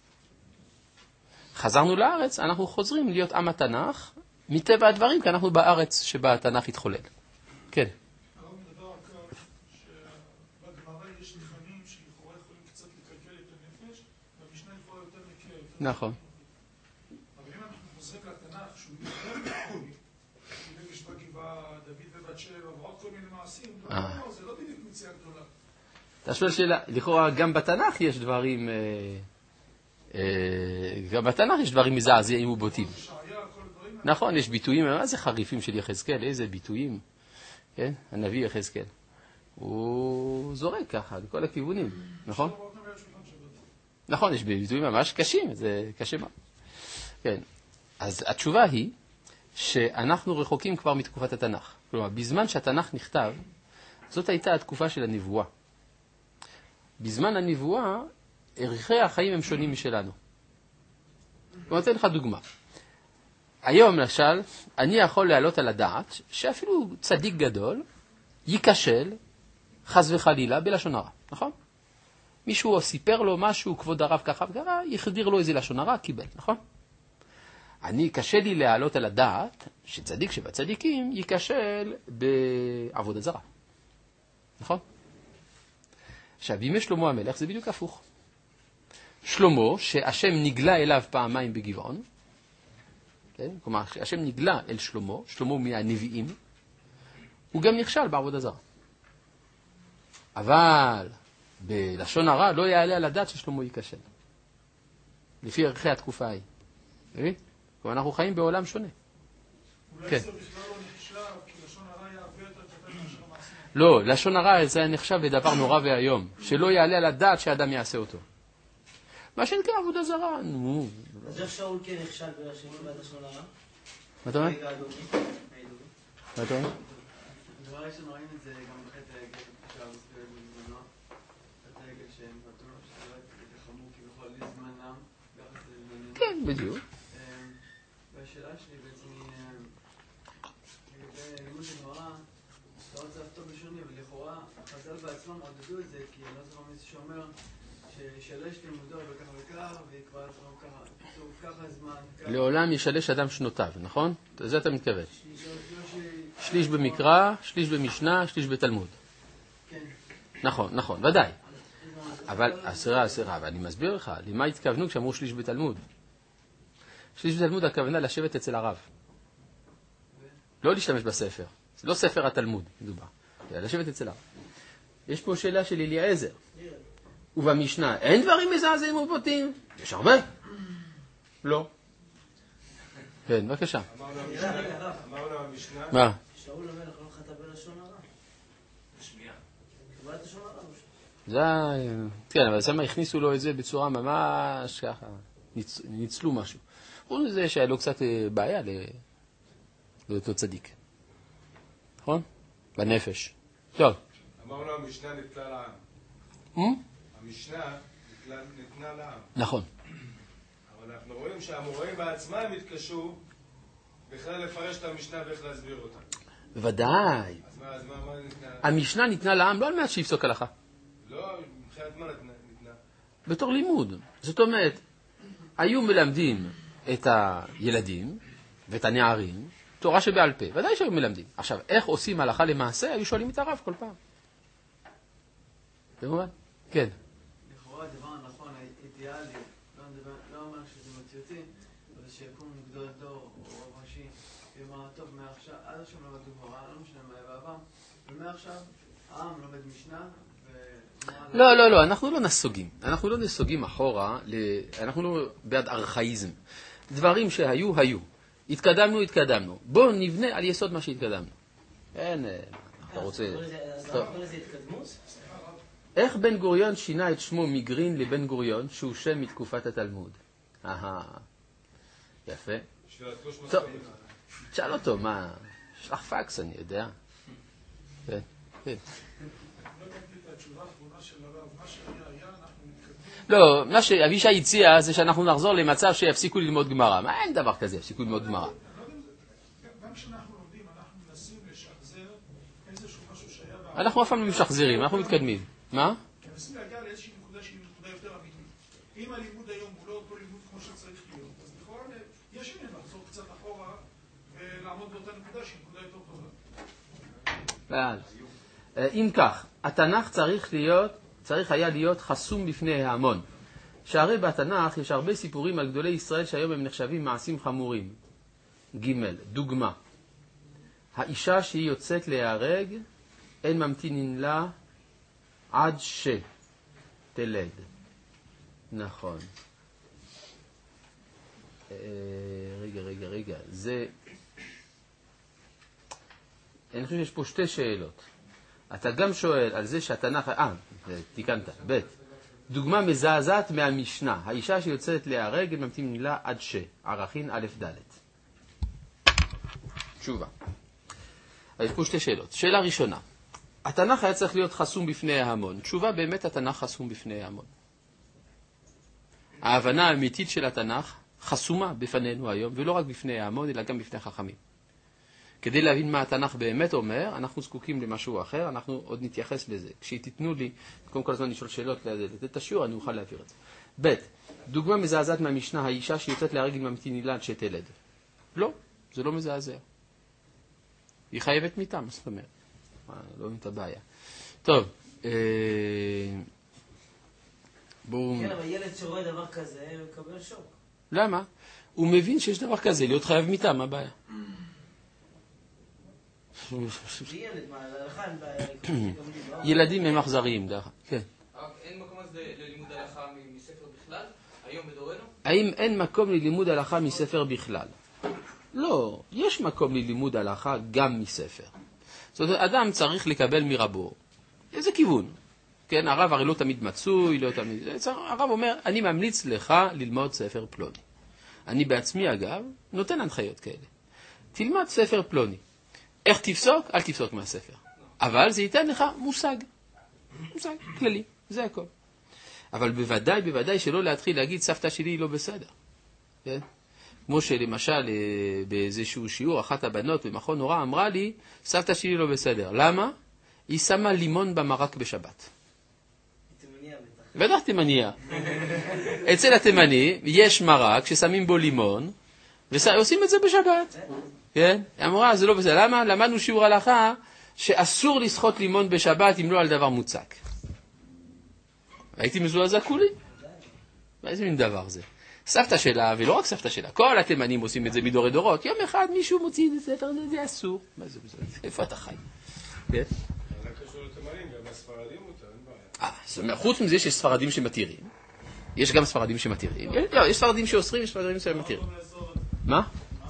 חזרנו לארץ, אנחנו חוזרים להיות עם התנ"ך, מטבע הדברים, כי אנחנו בארץ שבה התנ"ך התחולל. כן. הרב מדבר על כך שבגמרא יש ניחנים שלכאורה יכולים קצת לקלקל את הנפש, והמשנה לכאורה יותר מקל. נכון. אבל אם אנחנו חוזרים לתנ"ך, שהוא יותר מקורי, בגלל יש בגבעה דוד ובת שעברות כל מיני מעשים, זה לא בדיוק מציאה גדולה. אתה שואל שאלה, לכאורה גם בתנ"ך יש דברים, גם בתנ"ך יש דברים מזעזעים ובוטים. נכון, יש ביטויים, מה זה חריפים של יחזקאל, איזה ביטויים, כן? הנביא יחזקאל. הוא זורק ככה, לכל הכיוונים, נכון? נכון, יש ביטויים ממש קשים, זה קשה מאוד. כן, אז התשובה היא שאנחנו רחוקים כבר מתקופת התנ"ך. כלומר, בזמן שהתנ"ך נכתב, זאת הייתה התקופה של הנבואה. בזמן הנבואה, ערכי החיים הם שונים משלנו. אני אתן לך דוגמה. היום, למשל, אני יכול להעלות על הדעת שאפילו צדיק גדול ייכשל, חס וחלילה, בלשון הרע, נכון? מישהו סיפר לו משהו, כבוד הרב ככה וככה, יחדיר לו איזה לשון הרע, קיבל, נכון? אני, קשה לי להעלות על הדעת שצדיק שבצדיקים ייכשל בעבודת זרה, נכון? עכשיו, בימי שלמה המלך זה בדיוק הפוך. שלמה, שהשם נגלה אליו פעמיים בגבעון, כן? כלומר, השם נגלה אל שלמה, שלמה הוא מהנביאים, הוא גם נכשל בעבודת זרה. אבל בלשון הרע לא יעלה על הדעת ששלמה ייכשל. לפי ערכי התקופה ההיא. מבין? כלומר, אנחנו חיים בעולם שונה. אולי זה בכלל לא נחשב, כי לשון הרע היה הרבה יותר קטן מאשר המעשים. לא, לשון הרע זה נחשב לדבר נורא והיום, שלא יעלה על הדעת שהאדם יעשה אותו. מה שנקרא עבודה זרה, נו. אז איך שאול כן נכשל בלשון הרע? מה אתה אומר? מה אתה אומר? הדבר ראשון רואים את זה גם בחטא העגל, אפשר להסביר בזמנו, חטא העגל שהם פתרו, שזה רק חמור כביכול לזמנם, ביחס לזמנם. כן, בדיוק. והשאלה שלי בעצם היא, לגבי לימוד הגמרא, לא רוצה לכתוב בשוני, ולכאורה חז"ל בעצמם עודדו את זה, כי אני לא זוכר מישהו שאומר שישלש לימודו וכך וכך, ויקבע עצמו ככה, כתוב ככה זמן. לעולם ישלש אדם שנותיו, נכון? זה אתה מתכוון. שליש במקרא, שליש במשנה, שליש בתלמוד. כן. נכון, נכון, ודאי. אבל, אסרה, אסרה, אבל אני מסביר לך, למה התכוונו כשאמרו שליש בתלמוד? שליש בתלמוד הכוונה לשבת אצל הרב. לא להשתמש בספר. זה לא ספר התלמוד, מדובר. זה לשבת אצל הרב. יש פה שאלה של אליעזר. ובמשנה, אין דברים מזעזעים ובוטים? יש הרבה. לא. כן, בבקשה. אמר לו המשנה. מה? שאול המלך לא חטא בלשון הרע. בשמיעה. קבע את לשון הרע. זה, כן, אבל שמה הכניסו לו את זה בצורה ממש ככה, ניצ, ניצלו משהו. חוץ מזה שהיה לו קצת בעיה לאותו צדיק. נכון? בנפש. טוב. אמר לו המשנה נתלה לעם. המשנה ניתנה לעם. נכון. אבל אנחנו רואים שהאמוראים בעצמם התקשו בכלל לפרש את המשנה ואיך להסביר אותה. בוודאי. אז מה, אז מה, מה ניתנה? המשנה ניתנה לעם לא על מנת שיפסוק הלכה. לא, מבחינת מה ניתנה? בתור לימוד. זאת אומרת, היו מלמדים את הילדים ואת הנערים תורה שבעל פה. ודאי שהיו מלמדים. עכשיו, איך עושים הלכה למעשה? היו שואלים את הרב כל פעם. במובן? כן. לכאורה הדבר הנכון, האידיאלי, לא אומר שזה מציאותי, אבל שיקום גדול דור או רב ראשי, ויאמר, טוב, מעכשיו, עד עכשיו למדו גמרא, לא משנה מה היה בעבר, ומעכשיו העם לומד משנה, לא, לא, לא, אנחנו לא נסוגים. אנחנו לא נסוגים אחורה, אנחנו לא בעד ארכאיזם. דברים שהיו, היו. התקדמנו, התקדמנו. בואו נבנה על יסוד מה שהתקדמנו. אין, אתה רוצה... אז למה קוראים לזה התקדמות? איך בן גוריון שינה את שמו מגרין לבן גוריון, שהוא שם מתקופת התלמוד? אהה, יפה. טוב, תשאל אותו, מה? שלח פקס, אני יודע. כן, כן. לא, מה שאבישי הציע זה שאנחנו נחזור למצב שיפסיקו ללמוד גמרא. מה, אין דבר כזה, יפסיקו ללמוד גמרא. גם כשאנחנו לומדים, אנחנו מנסים לשחזר איזשהו משהו שהיה בעבר. אנחנו אף פעם לא משחזרים, אנחנו מתקדמים. מה? מנסים להגיע לאיזושהי נקודה שהיא נקודה יותר אמיתית. אם הלימוד היום הוא לא אותו לימוד כמו שצריך להיות, אז לכאורה יש עניין לחזור קצת אחורה ולעמוד באותה נקודה שהיא נקודה יותר טובה. אם כך, התנ"ך צריך להיות, צריך היה להיות חסום בפני ההמון. שהרי בתנ"ך יש הרבה סיפורים על גדולי ישראל שהיום הם נחשבים מעשים חמורים. ג' דוגמה. האישה שהיא יוצאת להיהרג, אין ממתינין לה עד שתלד. נכון. רגע, רגע, רגע. זה... אני חושב שיש פה שתי שאלות. אתה גם שואל על זה שהתנ"ך... אה, תיקנת. ב' דוגמה מזעזעת מהמשנה. האישה שיוצאת להיהרג, אין ממתינין לה עד ש. ערכין א' ד'. תשובה. יש פה שתי שאלות. שאלה ראשונה. התנ"ך היה צריך להיות חסום בפני ההמון. תשובה, באמת התנ"ך חסום בפני ההמון. ההבנה האמיתית של התנ"ך חסומה בפנינו היום, ולא רק בפני ההמון, אלא גם בפני חכמים. כדי להבין מה התנ"ך באמת אומר, אנחנו זקוקים למשהו אחר, אנחנו עוד נתייחס לזה. כשתיתנו לי, קודם כל הזמן לשאול שאלות, לתת את השיעור, אני אוכל להעביר את זה. ב' דוגמה מזעזעת מהמשנה, האישה שיוצאת להיהרג עם ממתינין לה עד שתלד. לא, זה לא מזעזע. היא חייבת מיתה, מה זאת אומרת? לא מבין את הבעיה. טוב, בואו... כן, אבל ילד שרואה דבר כזה, הוא מקבל שוק. למה? הוא מבין שיש דבר כזה, להיות חייב מיתה, מה הבעיה? ילד, מה, להלכה אין בעיה. ילדים הם אכזריים, דרך. כן. אין מקום אז ללימוד הלכה מספר בכלל? היום בדורנו? האם אין מקום ללימוד הלכה מספר בכלל? לא, יש מקום ללימוד הלכה גם מספר. זאת אומרת, אדם צריך לקבל מרבו. איזה כיוון? כן, הרב הרי לא תמיד מצוי, לא תמיד... הרב אומר, אני ממליץ לך ללמוד ספר פלוני. אני בעצמי, אגב, נותן הנחיות כאלה. תלמד ספר פלוני. איך תפסוק? אל תפסוק מהספר. אבל זה ייתן לך מושג. מושג כללי, זה הכל. אבל בוודאי, בוודאי שלא להתחיל להגיד, סבתא שלי היא לא בסדר. כן? כמו שלמשל, באיזשהו שיעור, אחת הבנות במכון הוראה אמרה לי, סבתא שלי לא בסדר. למה? היא שמה לימון במרק בשבת. תימניה בטח. בטח תימניה. אצל התימני יש מרק ששמים בו לימון, ועושים את זה בשבת. כן? היא אמרה, זה לא בסדר. למה? למדנו שיעור הלכה שאסור לשחוט לימון בשבת אם לא על דבר מוצק. הייתי מזועזע כולי. איזה מין דבר זה? סבתא שלה, ולא רק סבתא שלה, כל התימנים עושים את זה מדורי דורות. יום אחד מישהו מוציא את ספר, זה אסור. מה זה בסדר? איפה אתה חי? כן? זה קשור לתימנים, גם הספרדים אותה, אין בעיה. אה, חוץ מזה שיש ספרדים שמתירים. יש גם ספרדים שמתירים. לא, יש ספרדים שאוסרים, יש ספרדים שמתירים. מה?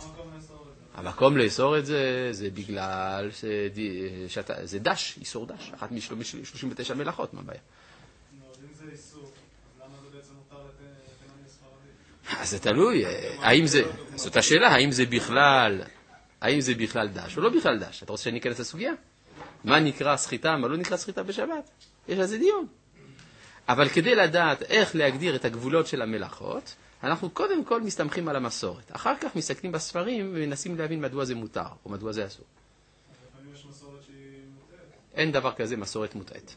המקום לאסור את זה, זה בגלל שזה דש, איסור דש. אחת מ-שלושים ותשע מלאכות, מה הבעיה? אם זה איסור, למה זה בעצם מותר לתימני ספרדי? אז זה תלוי, האם זה, זאת השאלה, האם זה בכלל, האם זה בכלל דש או לא בכלל דש? אתה רוצה שאני אכנס לסוגיה? מה נקרא סחיטה, מה לא נקרא סחיטה בשבת? יש על זה דיון. אבל כדי לדעת איך להגדיר את הגבולות של המלאכות, אנחנו קודם כל מסתמכים על המסורת. אחר כך מסתכלים בספרים ומנסים להבין מדוע זה מותר או מדוע זה אסור. לפעמים יש מסורת שהיא מוטעת. אין דבר כזה מסורת מוטעת.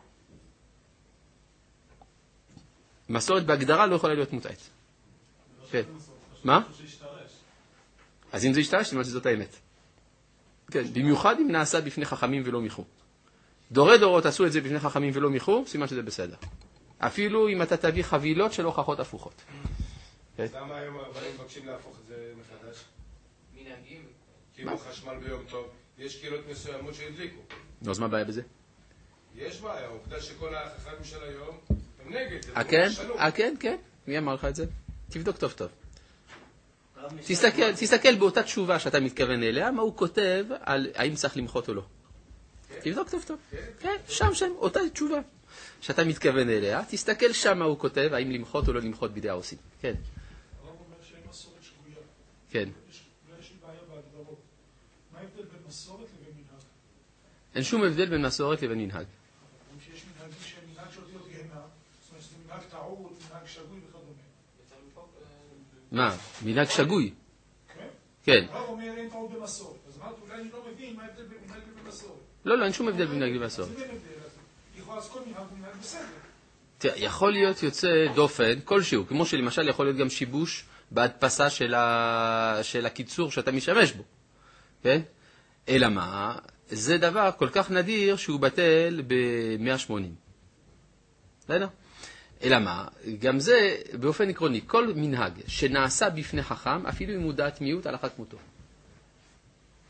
מסורת בהגדרה לא יכולה להיות מוטעת. כן. מה? אז אם זה ישתרש, זאת אומרת שזאת האמת. כן, במיוחד אם נעשה בפני חכמים ולא מיחו. דורי דורות עשו את זה בפני חכמים ולא מיחו, סימן שזה בסדר. אפילו אם אתה תביא חבילות של הוכחות הפוכות. למה היום הרבנים מבקשים להפוך את זה מחדש? מנהגים? כאילו חשמל ביום טוב, יש קהילות מסוימות שהדליקו. נו, אז מה הבעיה בזה? יש בעיה, העובדה שכל החכמים של היום הם נגד. אה כן? אה כן? כן? מי אמר לך את זה? תבדוק טוב טוב. תסתכל, תסתכל באותה תשובה שאתה מתכוון אליה, מה הוא כותב על האם צריך למחות או לא. תבדוק טוב טוב. כן, שם שם, אותה תשובה שאתה מתכוון אליה, תסתכל שם מה הוא כותב, האם למחות או לא למחות בידי העושים. כן. הרב אומר שאין מסורת שגויה. כן. יש לי בעיה בהגדרות. מה ההבדל בין מסורת לבין מנהג? אין שום הבדל בין מסורת לבין מנהג. שיש מנהגים שהם מנהג שעוד להיות גהנה, זאת אומרת שזה מנהג טעות, מנהג שגוי וכדומה. מה? מנהג שגוי? כן? כן. הרב אומר אין טעות במסורת. אז אמרת, אולי אני לא מבין מה ההבדל בין מנהג לבין מסורת. לא, לא, אין שום הבדל בין מנהג למסורת. אז אין הבדל. לכאורה אז כל מנהג הוא מנהג בסדר. תראה, יכול להיות יוצא דופן כלשהו, כמו שלמשל יכול להיות גם שיבוש בהדפסה של, ה... של הקיצור שאתה משתמש בו. כן? אלא מה? זה דבר כל כך נדיר שהוא בטל ב-מאה ושמונים. בסדר? אלא מה? גם זה באופן עקרוני, כל מנהג שנעשה בפני חכם, אפילו אם הוא דעת מיעוט, הלכה כמותו.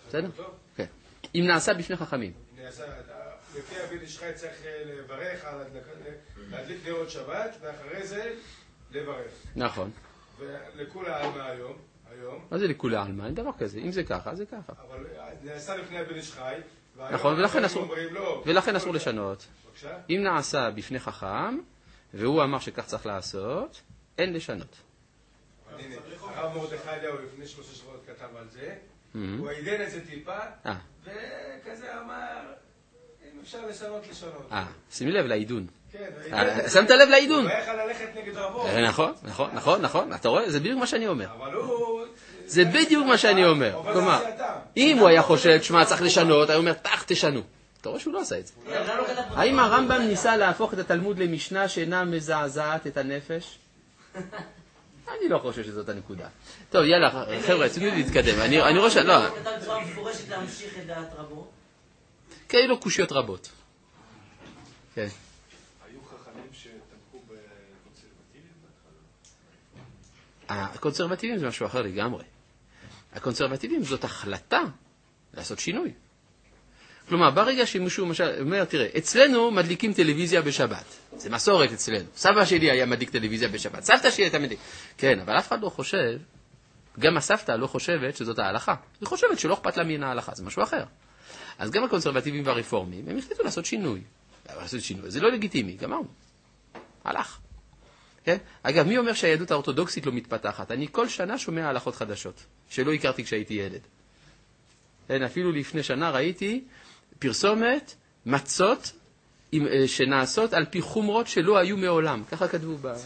בסדר? כן. אם נעשה בפני חכמים. לפי הבן איש חי צריך לברך, להדליק נרות שבת, ואחרי זה לברך. נכון. ולכולי עלמא היום, היום. מה זה לכולי עלמא? אין דבר כזה. אם זה ככה, זה ככה. אבל נעשה לפני הבן איש חי. נכון, ולכן אסור לשנות. אם נעשה בפני חכם, והוא אמר שכך צריך לעשות, אין לשנות. הנה, הרב מרדכי אליהו לפני שלושה שבועות כתב על זה, הוא עידן את זה טיפה, וכזה אמר, אם אפשר לשנות, לשנות. אה, שימי לב לעידון. כן, שמת לב לעידון? הוא היה יכול ללכת נגד רבו. נכון, נכון, נכון, נכון, אתה רואה? זה בדיוק מה שאני אומר. אבל הוא... זה בדיוק מה שאני אומר. כלומר, אם הוא היה חושב, שמה צריך לשנות, היה אומר, תח, תשנו. אתה רואה שהוא לא עשה את זה. האם הרמב"ם ניסה להפוך את התלמוד למשנה שאינה מזעזעת את הנפש? אני לא חושב שזאת הנקודה. טוב, יאללה, חבר'ה, תנו לי להתקדם. אני רואה ש... לא. הוא כתב בצורה מפורשת להמשיך את דעת רבו. כאילו קושיות רבות. כן. היו חכמים שתמכו בקונסרבטיבים בהתחלה? הקונסרבטיבים זה משהו אחר לגמרי. הקונסרבטיבים זאת החלטה לעשות שינוי. כלומר, ברגע שמישהו אומר, תראה, אצלנו מדליקים טלוויזיה בשבת. זה מסורת אצלנו. סבא שלי היה מדליק טלוויזיה בשבת. סבתא שלי הייתה מדליק. כן, אבל אף אחד לא חושב, גם הסבתא לא חושבת שזאת ההלכה. היא חושבת שלא אכפת לה מן ההלכה, זה משהו אחר. אז גם הקונסרבטיבים והרפורמים, הם החליטו לעשות שינוי. לעשות שינוי. זה לא לגיטימי, גמרנו. הלך. כן? אגב, מי אומר שהיהדות האורתודוקסית לא מתפתחת? אני כל שנה שומע הלכות חדשות, שלא הכרתי כשהייתי ילד. כן, אפילו לפני שנה ראיתי פרסומת, מצות, עם, שנעשות על פי חומרות שלא היו מעולם. ככה כתבו ב...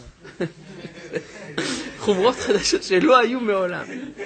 חומרות חדשות שלא היו מעולם.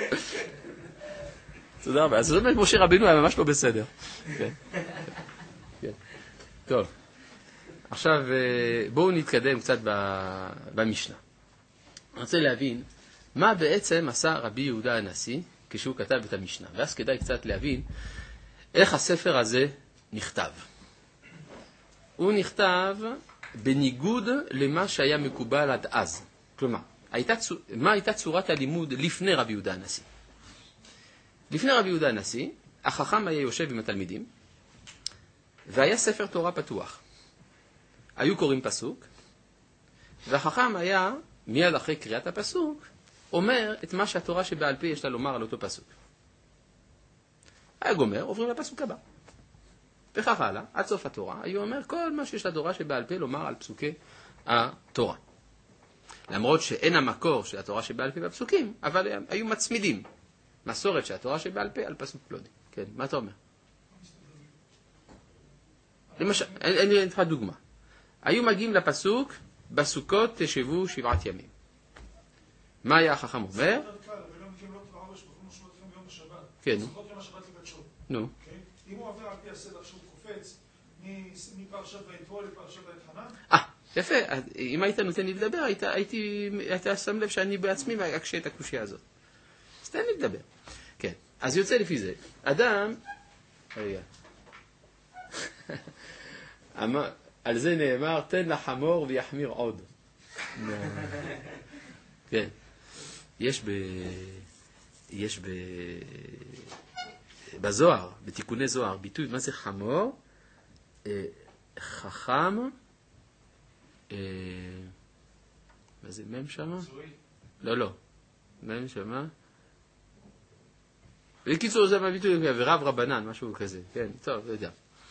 תודה רבה. אז זאת אומרת, משה רבינו היה ממש לא בסדר. כן. כן. טוב. עכשיו, בואו נתקדם קצת במשנה. אני רוצה להבין מה בעצם עשה רבי יהודה הנשיא כשהוא כתב את המשנה. ואז כדאי קצת להבין איך הספר הזה נכתב. הוא נכתב בניגוד למה שהיה מקובל עד אז. כלומר, הייתה, מה הייתה צורת הלימוד לפני רבי יהודה הנשיא? לפני רבי יהודה הנשיא, החכם היה יושב עם התלמידים, והיה ספר תורה פתוח. היו קוראים פסוק, והחכם היה, מיד אחרי קריאת הפסוק, אומר את מה שהתורה שבעל פה יש לה לומר על אותו פסוק. היה גומר, עוברים לפסוק הבא. וכך הלאה, עד סוף התורה, היו אומר כל מה שיש לתורה שבעל פה לומר על פסוקי התורה. למרות שאין המקור של התורה שבעל פה בפסוקים, אבל היו מצמידים מסורת של התורה שבעל פה על פסוק פלוני. כן, מה אתה אומר? למשל, אני אתן לך דוגמה. היו מגיעים לפסוק, בסוכות תשבו שבעת ימים. מה היה החכם אומר? כן. נו. אם הוא עובר על פי הסדר שהוא קופץ מפרשת ויתרו לפרשת ויתחנן. אה, יפה. אם היית נותן לי לדבר, הייתי שם לב שאני בעצמי אקשה את הקושיה הזאת. אז תן לי לדבר. כן. אז יוצא לפי זה. אדם, רגע. על זה נאמר, תן לחמור ויחמיר עוד. כן. יש ב... יש ב... בזוהר, בתיקוני זוהר, ביטוי, מה זה חמור? חכם, מה זה, מם שמה? לא, לא. מם שמה? בקיצור, זה מהביטוי, ורב רבנן, משהו כזה. כן, טוב, לא יודע.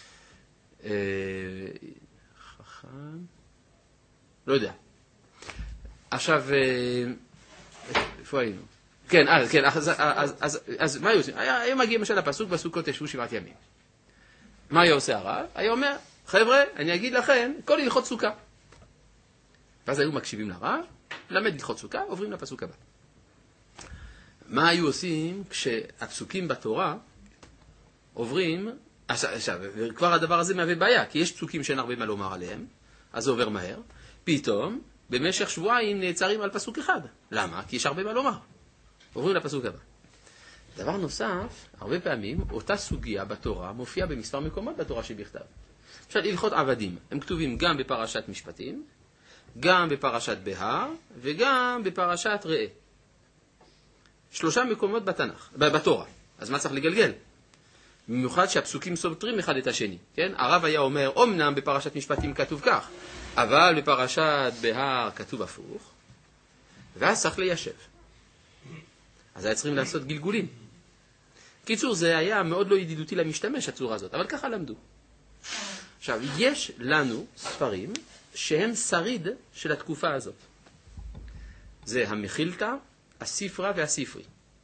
חכם, לא יודע. עכשיו, איפה היינו? כן, אז, כן, אז, אז, אז, אז מה היו עושים? היה מגיע משל הפסוק, בסוכות תשבו שבעת ימים. מה היה עושה הרב? היה אומר, חבר'ה, אני אגיד לכם, כל הלכות סוכה. ואז היו מקשיבים לרב, למד הלכות סוכה, עוברים לפסוק הבא. מה היו עושים כשהפסוקים בתורה עוברים, עכשיו, כבר הדבר הזה מהווה בעיה, כי יש פסוקים שאין הרבה מה לומר עליהם, אז זה עובר מהר, פתאום, במשך שבועיים נעצרים על פסוק אחד. למה? כי יש הרבה מה לומר. עוברים לפסוק הבא. דבר נוסף, הרבה פעמים, אותה סוגיה בתורה מופיעה במספר מקומות בתורה שבכתב. עכשיו, הלכות עבדים, הם כתובים גם בפרשת משפטים, גם בפרשת בהר, וגם בפרשת ראה. שלושה מקומות בתנ"ך, בתורה. אז מה צריך לגלגל? במיוחד שהפסוקים סותרים אחד את השני, כן? הרב היה אומר, אומנם בפרשת משפטים כתוב כך, אבל בפרשת בהר כתוב הפוך, ואז צריך ליישב. אז היה צריכים לעשות גלגולים. קיצור, זה היה מאוד לא ידידותי למשתמש, הצורה הזאת, אבל ככה למדו. עכשיו, יש לנו ספרים שהם שריד של התקופה הזאת. זה המחילתא, הספרה והספרי.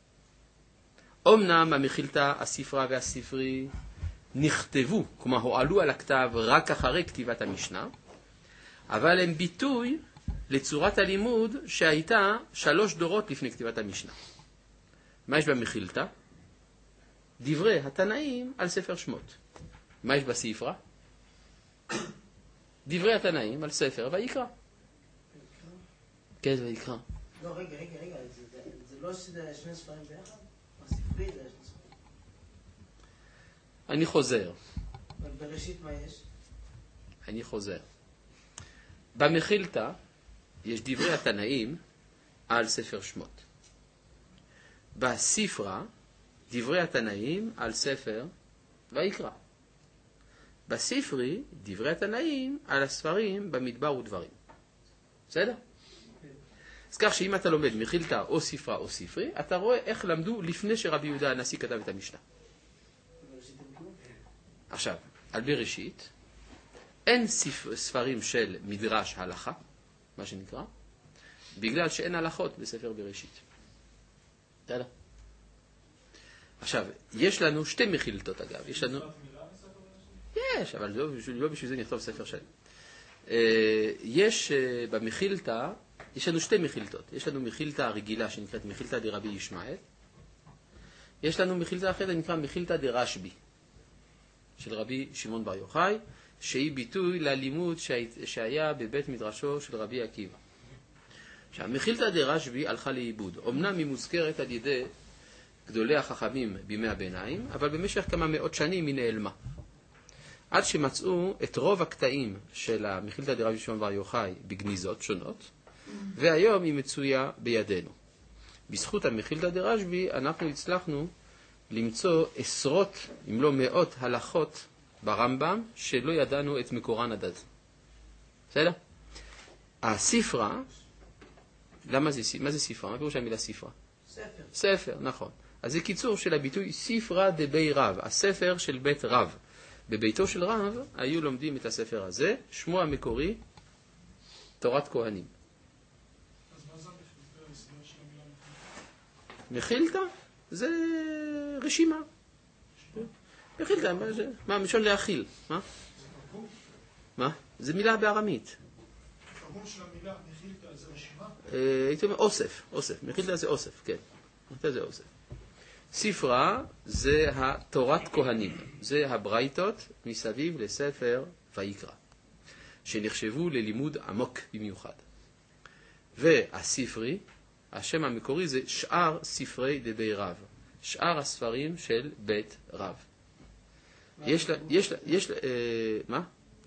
אמנם המחילתא, הספרה והספרי נכתבו, כלומר הועלו על הכתב רק אחרי כתיבת המשנה, אבל הם ביטוי לצורת הלימוד שהייתה שלוש דורות לפני כתיבת המשנה. מה יש במחילתא? דברי התנאים על ספר שמות. מה יש בספרה? דברי התנאים על ספר ויקרא. כן, ויקרא. לא, רגע, רגע, רגע, זה לא שזה שני ספרים ביחד? הספרי זה שני ספרים. אני חוזר. אבל בראשית מה יש? אני חוזר. במחילתא יש דברי התנאים על ספר שמות. בספרה דברי התנאים על ספר ויקרא. בספרי דברי התנאים על הספרים במדבר ודברים. בסדר? אז כך שאם אתה לומד מחילתא או ספרה או ספרי, אתה רואה איך למדו לפני שרבי יהודה הנשיא כתב את המשנה. עכשיו, על בראשית, אין ספרים של מדרש הלכה, מה שנקרא, בגלל שאין הלכות בספר בראשית. בסדר? עכשיו, יש לנו שתי מחילתות אגב, יש לנו... יש, אבל לא, לא בשביל זה נכתוב ספר שלם. יש במחילתא, יש לנו שתי מחילתות. יש לנו מחילתא הרגילה שנקראת מחילתא דרבי ישמעאל. יש לנו מחילתא אחרת שנקרא מחילתא דרשב"י, של רבי שמעון בר יוחאי, שהיא ביטוי ללימוד שהיה בבית מדרשו של רבי עקיבא. עכשיו, מחילתא דרשב"י הלכה לאיבוד. אמנם היא מוזכרת על ידי גדולי החכמים בימי הביניים, אבל במשך כמה מאות שנים היא נעלמה. עד שמצאו את רוב הקטעים של המחילתא דרבי שמעון בר יוחאי בגניזות שונות, והיום היא מצויה בידינו. בזכות המחילתא דרשב"י אנחנו הצלחנו למצוא עשרות, אם לא מאות הלכות ברמב"ם שלא ידענו את מקורן עד אז. בסדר? הספרה, למה זה, מה זה ספרה? מה פירוש המילה ספרה? ספר. ספר, נכון. אז זה קיצור של הביטוי ספרא דבי רב, הספר של בית רב. בביתו של רב היו לומדים את הספר הזה, שמו המקורי, תורת כהנים. אז מה זה המחילתא, הסבר של המילה מחילתא? מחילתא זה רשימה. מחילתא, מה זה? מה, משון להכיל? מה? מה? זה מילה בארמית. התרגום של המילה מחילתא זה רשימה? הייתי אומר אוסף, אוסף. מחילתא זה אוסף, כן. מחילתא זה אוסף. ספרה זה התורת כהנים, זה הברייתות מסביב לספר ויקרא, שנחשבו ללימוד עמוק במיוחד. והספרי, השם המקורי זה שאר ספרי דבי רב, שאר הספרים של בית רב. יש לה, יש לה, יש לה, אה, מה?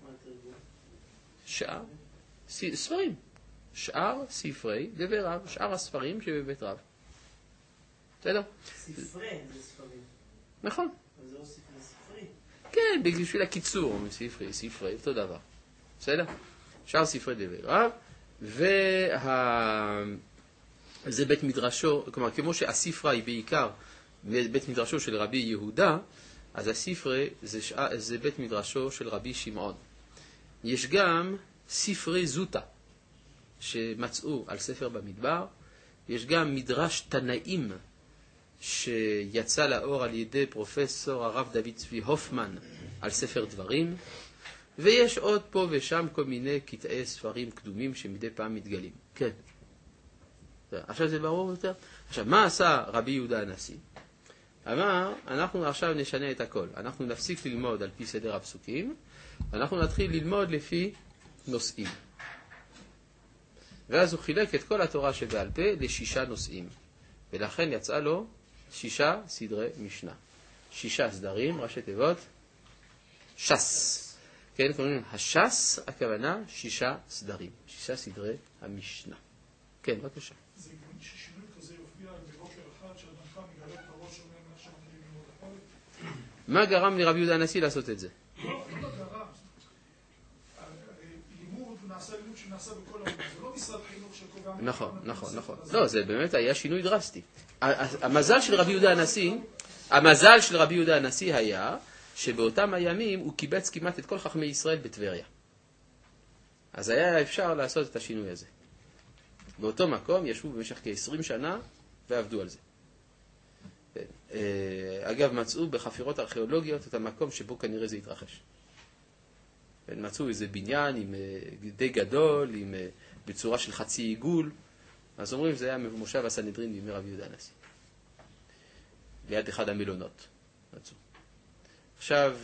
שאר, ספרים, שאר ספרי דבי רב, שאר הספרים שבבית רב. בסדר? ספרי זה ספרים. נכון. אבל זה לא ספרי, ספרי. כן, בשביל הקיצור, ספרי, ספרי, אותו דבר. בסדר? שאר ספרי דבי רב, וה... זה בית מדרשו, כלומר, כמו שהספרה היא בעיקר בית מדרשו של רבי יהודה, אז הספרי זה, שע... זה בית מדרשו של רבי שמעון. יש גם ספרי זוטה, שמצאו על ספר במדבר, יש גם מדרש תנאים, שיצא לאור על ידי פרופסור הרב דוד צבי הופמן על ספר דברים, ויש עוד פה ושם כל מיני קטעי ספרים קדומים שמדי פעם מתגלים. כן. עכשיו זה ברור יותר. עכשיו, מה עשה רבי יהודה הנשיא? אמר, אנחנו עכשיו נשנה את הכל. אנחנו נפסיק ללמוד על פי סדר הפסוקים, ואנחנו נתחיל ללמוד לפי נושאים. ואז הוא חילק את כל התורה שבעל פה לשישה נושאים. ולכן יצא לו שישה סדרי משנה. שישה סדרים, ראשי תיבות, ש"ס. כן, קוראים הש"ס, הכוונה שישה סדרים. שישה סדרי המשנה. כן, בבקשה. זה ששינוי כזה יופיע בבוקר אחד, שהאדם קם מגלה את הראש אומר מה שמתחילים ללמוד החול? מה גרם לרבי יהודה הנשיא לעשות את זה? לא, לא גרם. לימוד נעשה לימוד שנעשה בכל העולם. זה לא משרד חינוך שקובע... נכון, נכון, נכון. לא, זה באמת היה שינוי דרסטי. המזל של רבי יהודה הנשיא, המזל של רבי יהודה הנשיא היה שבאותם הימים הוא קיבץ כמעט את כל חכמי ישראל בטבריה. אז היה אפשר לעשות את השינוי הזה. באותו מקום ישבו במשך כ-עשרים שנה ועבדו על זה. אגב, מצאו בחפירות ארכיאולוגיות את המקום שבו כנראה זה התרחש. מצאו איזה בניין עם די גדול, עם, בצורה של חצי עיגול. אז אומרים, זה היה מושב הסנהדרין בימי רבי יהודה הנשיא. ליד אחד המלונות. מצאו. עכשיו,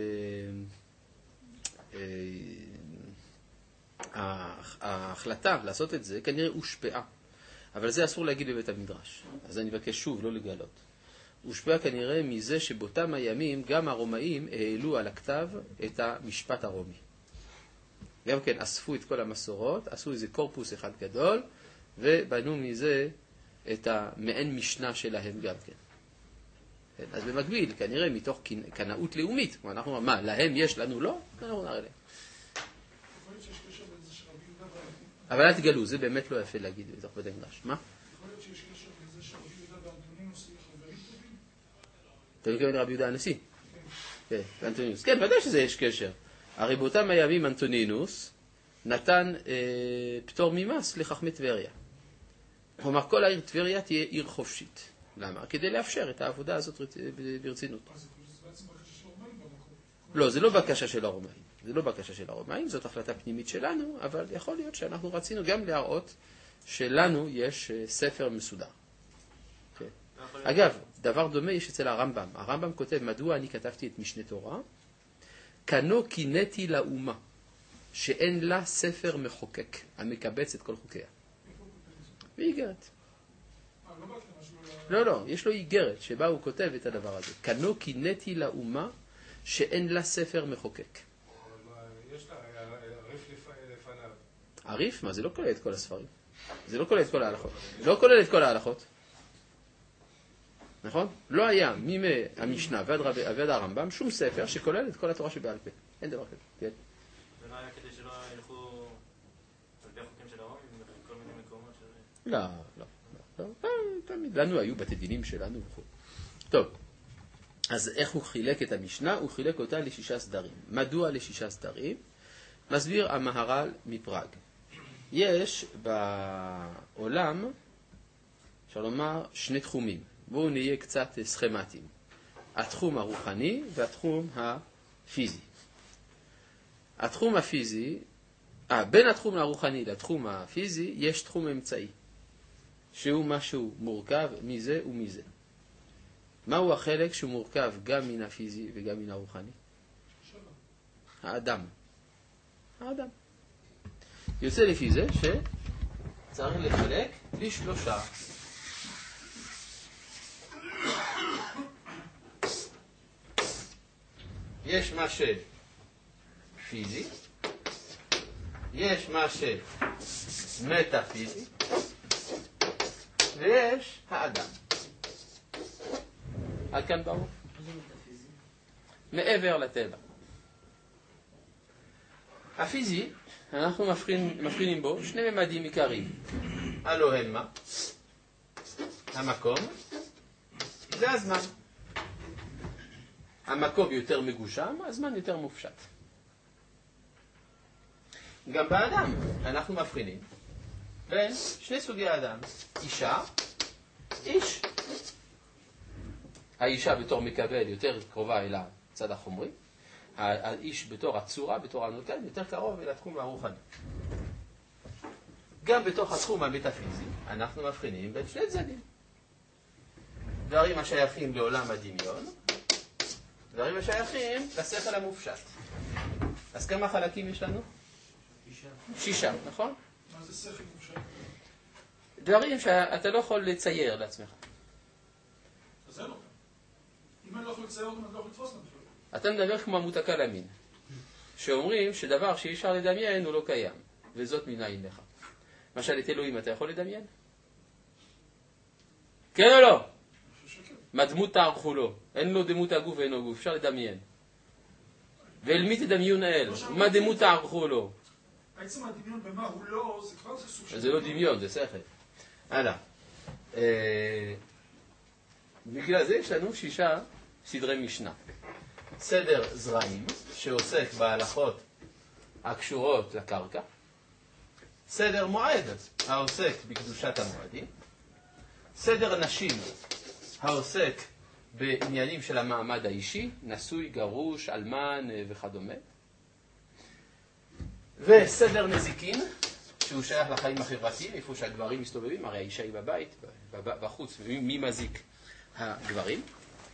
ההחלטה לעשות את זה כנראה הושפעה, אבל זה אסור להגיד בבית המדרש, אז אני מבקש שוב לא לגלות. הושפעה כנראה מזה שבאותם הימים גם הרומאים העלו על הכתב את המשפט הרומי. גם כן אספו את כל המסורות, עשו איזה קורפוס אחד גדול, ובנו מזה את המעין משנה שלהם גם כן. אז במקביל, כנראה מתוך קנאות לאומית, כמו אנחנו אומרים, מה, להם יש, לנו לא? אנחנו נראה להם. אבל אל תגלו, זה באמת לא יפה להגיד בתוך בית המדרש. מה? יכול להיות שיש קשר לזה שרבי יהודה ואנטונינוס יהיו חברים טובים? אתה מתכוון לרבי יהודה הנשיא? כן, ואנטונינוס. כן, ודאי שזה יש קשר. הרי באותם הימים אנטונינוס נתן אה, פטור ממס לחכמי טבריה. כלומר, כל העיר טבריה תהיה עיר חופשית. למה? כדי לאפשר את העבודה הזאת ברצינות. אז זה בעצם בקשה של הרומאים במקום. לא, זה לא בקשה של הרומאים. זה לא בקשה של הרומאים, זאת החלטה פנימית שלנו, אבל יכול להיות שאנחנו רצינו גם להראות שלנו יש ספר מסודר. Okay. אגב, דבר דומה יש אצל הרמב"ם. הרמב"ם כותב, מדוע אני כתבתי את משנה תורה? כנו קינאתי לאומה, שאין לה ספר מחוקק, המקבץ את כל חוקיה. באיגרת. לא, לא, יש לו איגרת שבה הוא כותב את הדבר הזה. כנו קינאתי לאומה, שאין לה ספר מחוקק. יש לה עריף לפניו. עריף? מה? זה לא כולל את כל הספרים. זה לא כולל את כל ההלכות. לא כולל את כל ההלכות. נכון? לא היה מימי המשנה ועד הרמב"ם שום ספר שכולל את כל התורה שבעל פה. אין דבר כזה. כן. זה לא היה כדי שלא ילכו על פי החוקים של הרומאים בכל מיני מקומות של... לא, לא. לא. תמיד לנו היו בתי דינים שלנו וכו'. טוב. אז איך הוא חילק את המשנה? הוא חילק אותה לשישה סדרים. מדוע לשישה סדרים? מסביר המהר"ל מפראג. יש בעולם, אפשר לומר, שני תחומים. בואו נהיה קצת סכמטיים. התחום הרוחני והתחום הפיזי. התחום הפיזי, אה, בין התחום הרוחני לתחום הפיזי, יש תחום אמצעי, שהוא משהו מורכב מזה ומזה. מהו החלק שהוא מורכב גם מן הפיזי וגם מן הרוחני? האדם. האדם. יוצא לפי זה שצריך לחלק לשלושה. יש מה שפיזי, יש מה שמטאפיזי, ויש האדם. עד כאן ברור? מעבר לטבע. הפיזי, אנחנו מבחינים בו שני ממדים עיקריים. הלא הם מה? המקום והזמן. המקום יותר מגושם, הזמן יותר מופשט. גם באדם אנחנו מבחינים בין שני סוגי האדם. אישה, איש. האישה בתור מקבל יותר קרובה אל הצד החומרי, האיש בתור הצורה, בתור הנותן, יותר קרוב אל התחום הרוחני. גם בתוך התחום המטאפיזי אנחנו מבחינים בין שני צדדים. דברים השייכים לעולם הדמיון, דברים השייכים לשכל המופשט. אז כמה חלקים יש לנו? שישה. שישה, נכון? מה זה שכל מופשט? דברים שאתה לא יכול לצייר לעצמך. אז זה לא. אם אני לא יכול לצייר אותם, אני לא יכול לתפוס אותם. אתה מדבר כמו המותקה למין, שאומרים שדבר שאי אפשר לדמיין הוא לא קיים, וזאת מנין לך. למשל, את אלוהים אתה יכול לדמיין? כן או לא? מה דמות תערכו לו? אין לו דמות הגוף ואינו גוף, אפשר לדמיין. ואל מי תדמיון אל? מה דמות תערכו לו? בעצם הדמיון במה הוא לא, זה כבר זה סוג של... זה לא דמיון, זה שכל. הלאה. בגלל זה יש לנו שישה סדרי משנה. סדר זרעים, שעוסק בהלכות הקשורות לקרקע. סדר מועד, העוסק בקדושת המועדים. סדר נשים, העוסק בעניינים של המעמד האישי, נשוי, גרוש, אלמן וכדומה. וסדר נזיקין, שהוא שייך לחיים החברתיים, איפה שהגברים מסתובבים, הרי האישה היא בבית, בחוץ, מי מזיק הגברים.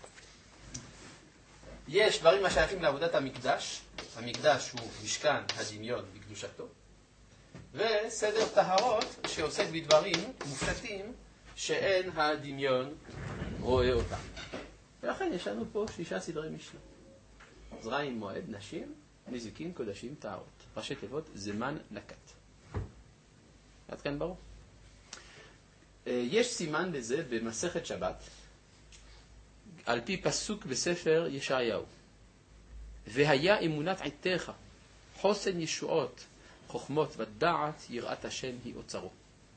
יש דברים השייכים לעבודת המקדש, המקדש הוא משכן הדמיון בקדושתו, וסדר טהרות שעוסק בדברים מופשטים שאין הדמיון רואה אותם. ולכן יש לנו פה שישה סדרי משנה. זרעים, מועד, נשים, נזיקין, קודשים, טהרות. ראשי תיבות, זמן נקט. עד כאן ברור. יש סימן לזה במסכת שבת, על פי פסוק בספר ישעיהו. והיה אמונת עתיך, חוסן ישועות, חוכמות ודעת, יראת השם היא אוצרו.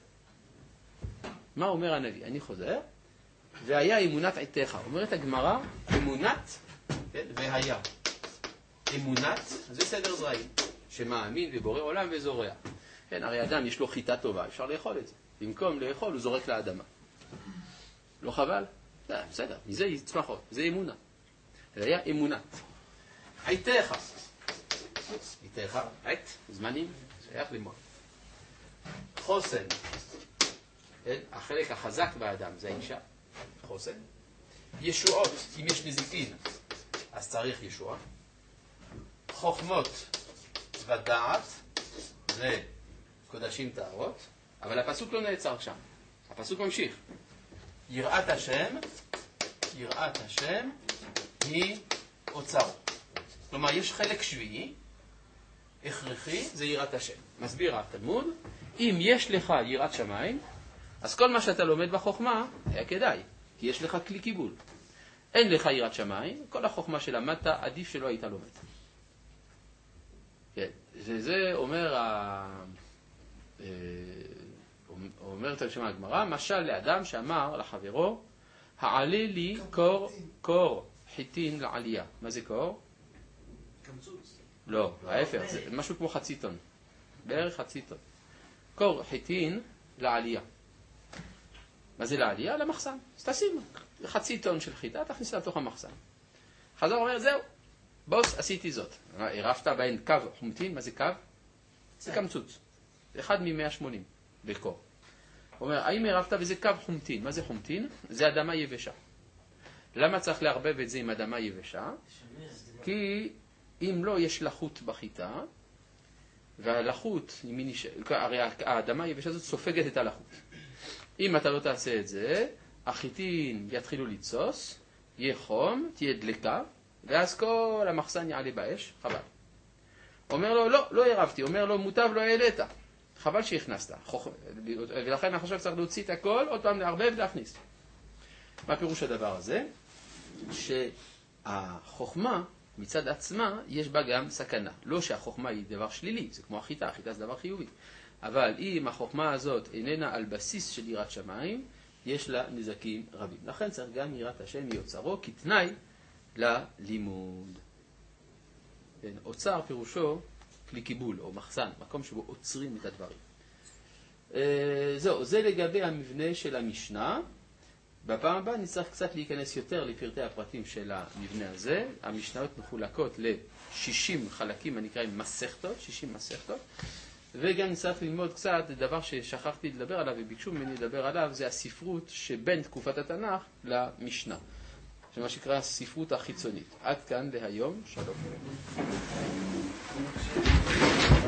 מה אומר הנביא? אני חוזר. והיה אמונת עתיך. אומרת הגמרא, אמונת, כן? והיה. אמונת, זה סדר זרעים, שמאמין ובורא עולם וזורע. כן, הרי אדם יש לו חיטה טובה, אפשר לאכול את זה. במקום לאכול הוא זורק לאדמה. לא חבל? לא, בסדר, מזה יצמח עוד, זה אמונה. זה היה אמונת. עתיך. עתיך, עת, זמנים, שייך למועד. חוסן. כן? החלק החזק באדם זה האישה, חוסן. ישועות, אם יש נזיקין, אז צריך ישועה. חוכמות ודעת, זה קודשים טהרות, אבל הפסוק לא נעצר שם. הפסוק ממשיך. יראת השם, יראת השם היא אוצר. כלומר, יש חלק שביעי, הכרחי, זה יראת השם. מסביר התלמוד, אם יש לך יראת שמיים, אז כל מה שאתה לומד בחוכמה היה כדאי, כי יש לך כלי קיבול. אין לך יראת שמיים, כל החוכמה שלמדת עדיף שלא היית לומד. כן, וזה אומר, ה... אומרת על שם הגמרא, משל לאדם שאמר לחברו, העלה לי קור, קור חיטין לעלייה. מה זה קור? קמצוץ. לא, ההפך, זה משהו כמו חצי טון. בערך חצי טון. קור חיטין לעלייה. מה זה לעלייה? למחסן. אז תשים חצי טון של חיטה, תכניס לתוך המחסן. חזר אומר, זהו, בוס, עשיתי זאת. הרפת בהן קו חומטין, מה זה קו? זה קמצוץ. אחד מ-מאה ושמונים בקור. הוא אומר, האם הרפת וזה קו חומטין? מה זה חומטין? זה אדמה יבשה. למה צריך להרבב את זה עם אדמה יבשה? כי אם לא, יש לחות בחיטה, והלחות, הרי האדמה היבשה הזאת סופגת את הלחות. אם אתה לא תעשה את זה, החיטין יתחילו לצוס, יהיה חום, תהיה דלקה, ואז כל המחסן יעלה באש, חבל. אומר לו, לא, לא הרבתי. אומר לו, מוטב לא העלית. חבל שהכנסת. ולכן אני חושב שצריך להוציא את הכל, עוד פעם להרבב ולהכניס. מה פירוש הדבר הזה? שהחוכמה מצד עצמה יש בה גם סכנה. לא שהחוכמה היא דבר שלילי, זה כמו החיטה, החיטה זה דבר חיובי. אבל אם החוכמה הזאת איננה על בסיס של יראת שמיים, יש לה נזקים רבים. לכן צריך גם יראת השם מיוצרו כתנאי ללימוד. אוצר פירושו כלי קיבול או מחסן, מקום שבו עוצרים את הדברים. זהו, זה לגבי המבנה של המשנה. בפעם הבאה נצטרך קצת להיכנס יותר לפרטי הפרטים של המבנה הזה. המשניות מחולקות ל-שישים חלקים הנקראים מסכתות, שישים מסכתות. וגם נצטרך ללמוד קצת דבר ששכחתי לדבר עליו וביקשו ממני לדבר עליו, זה הספרות שבין תקופת התנ"ך למשנה. שמה שקרא הספרות החיצונית. עד כאן להיום, שלום.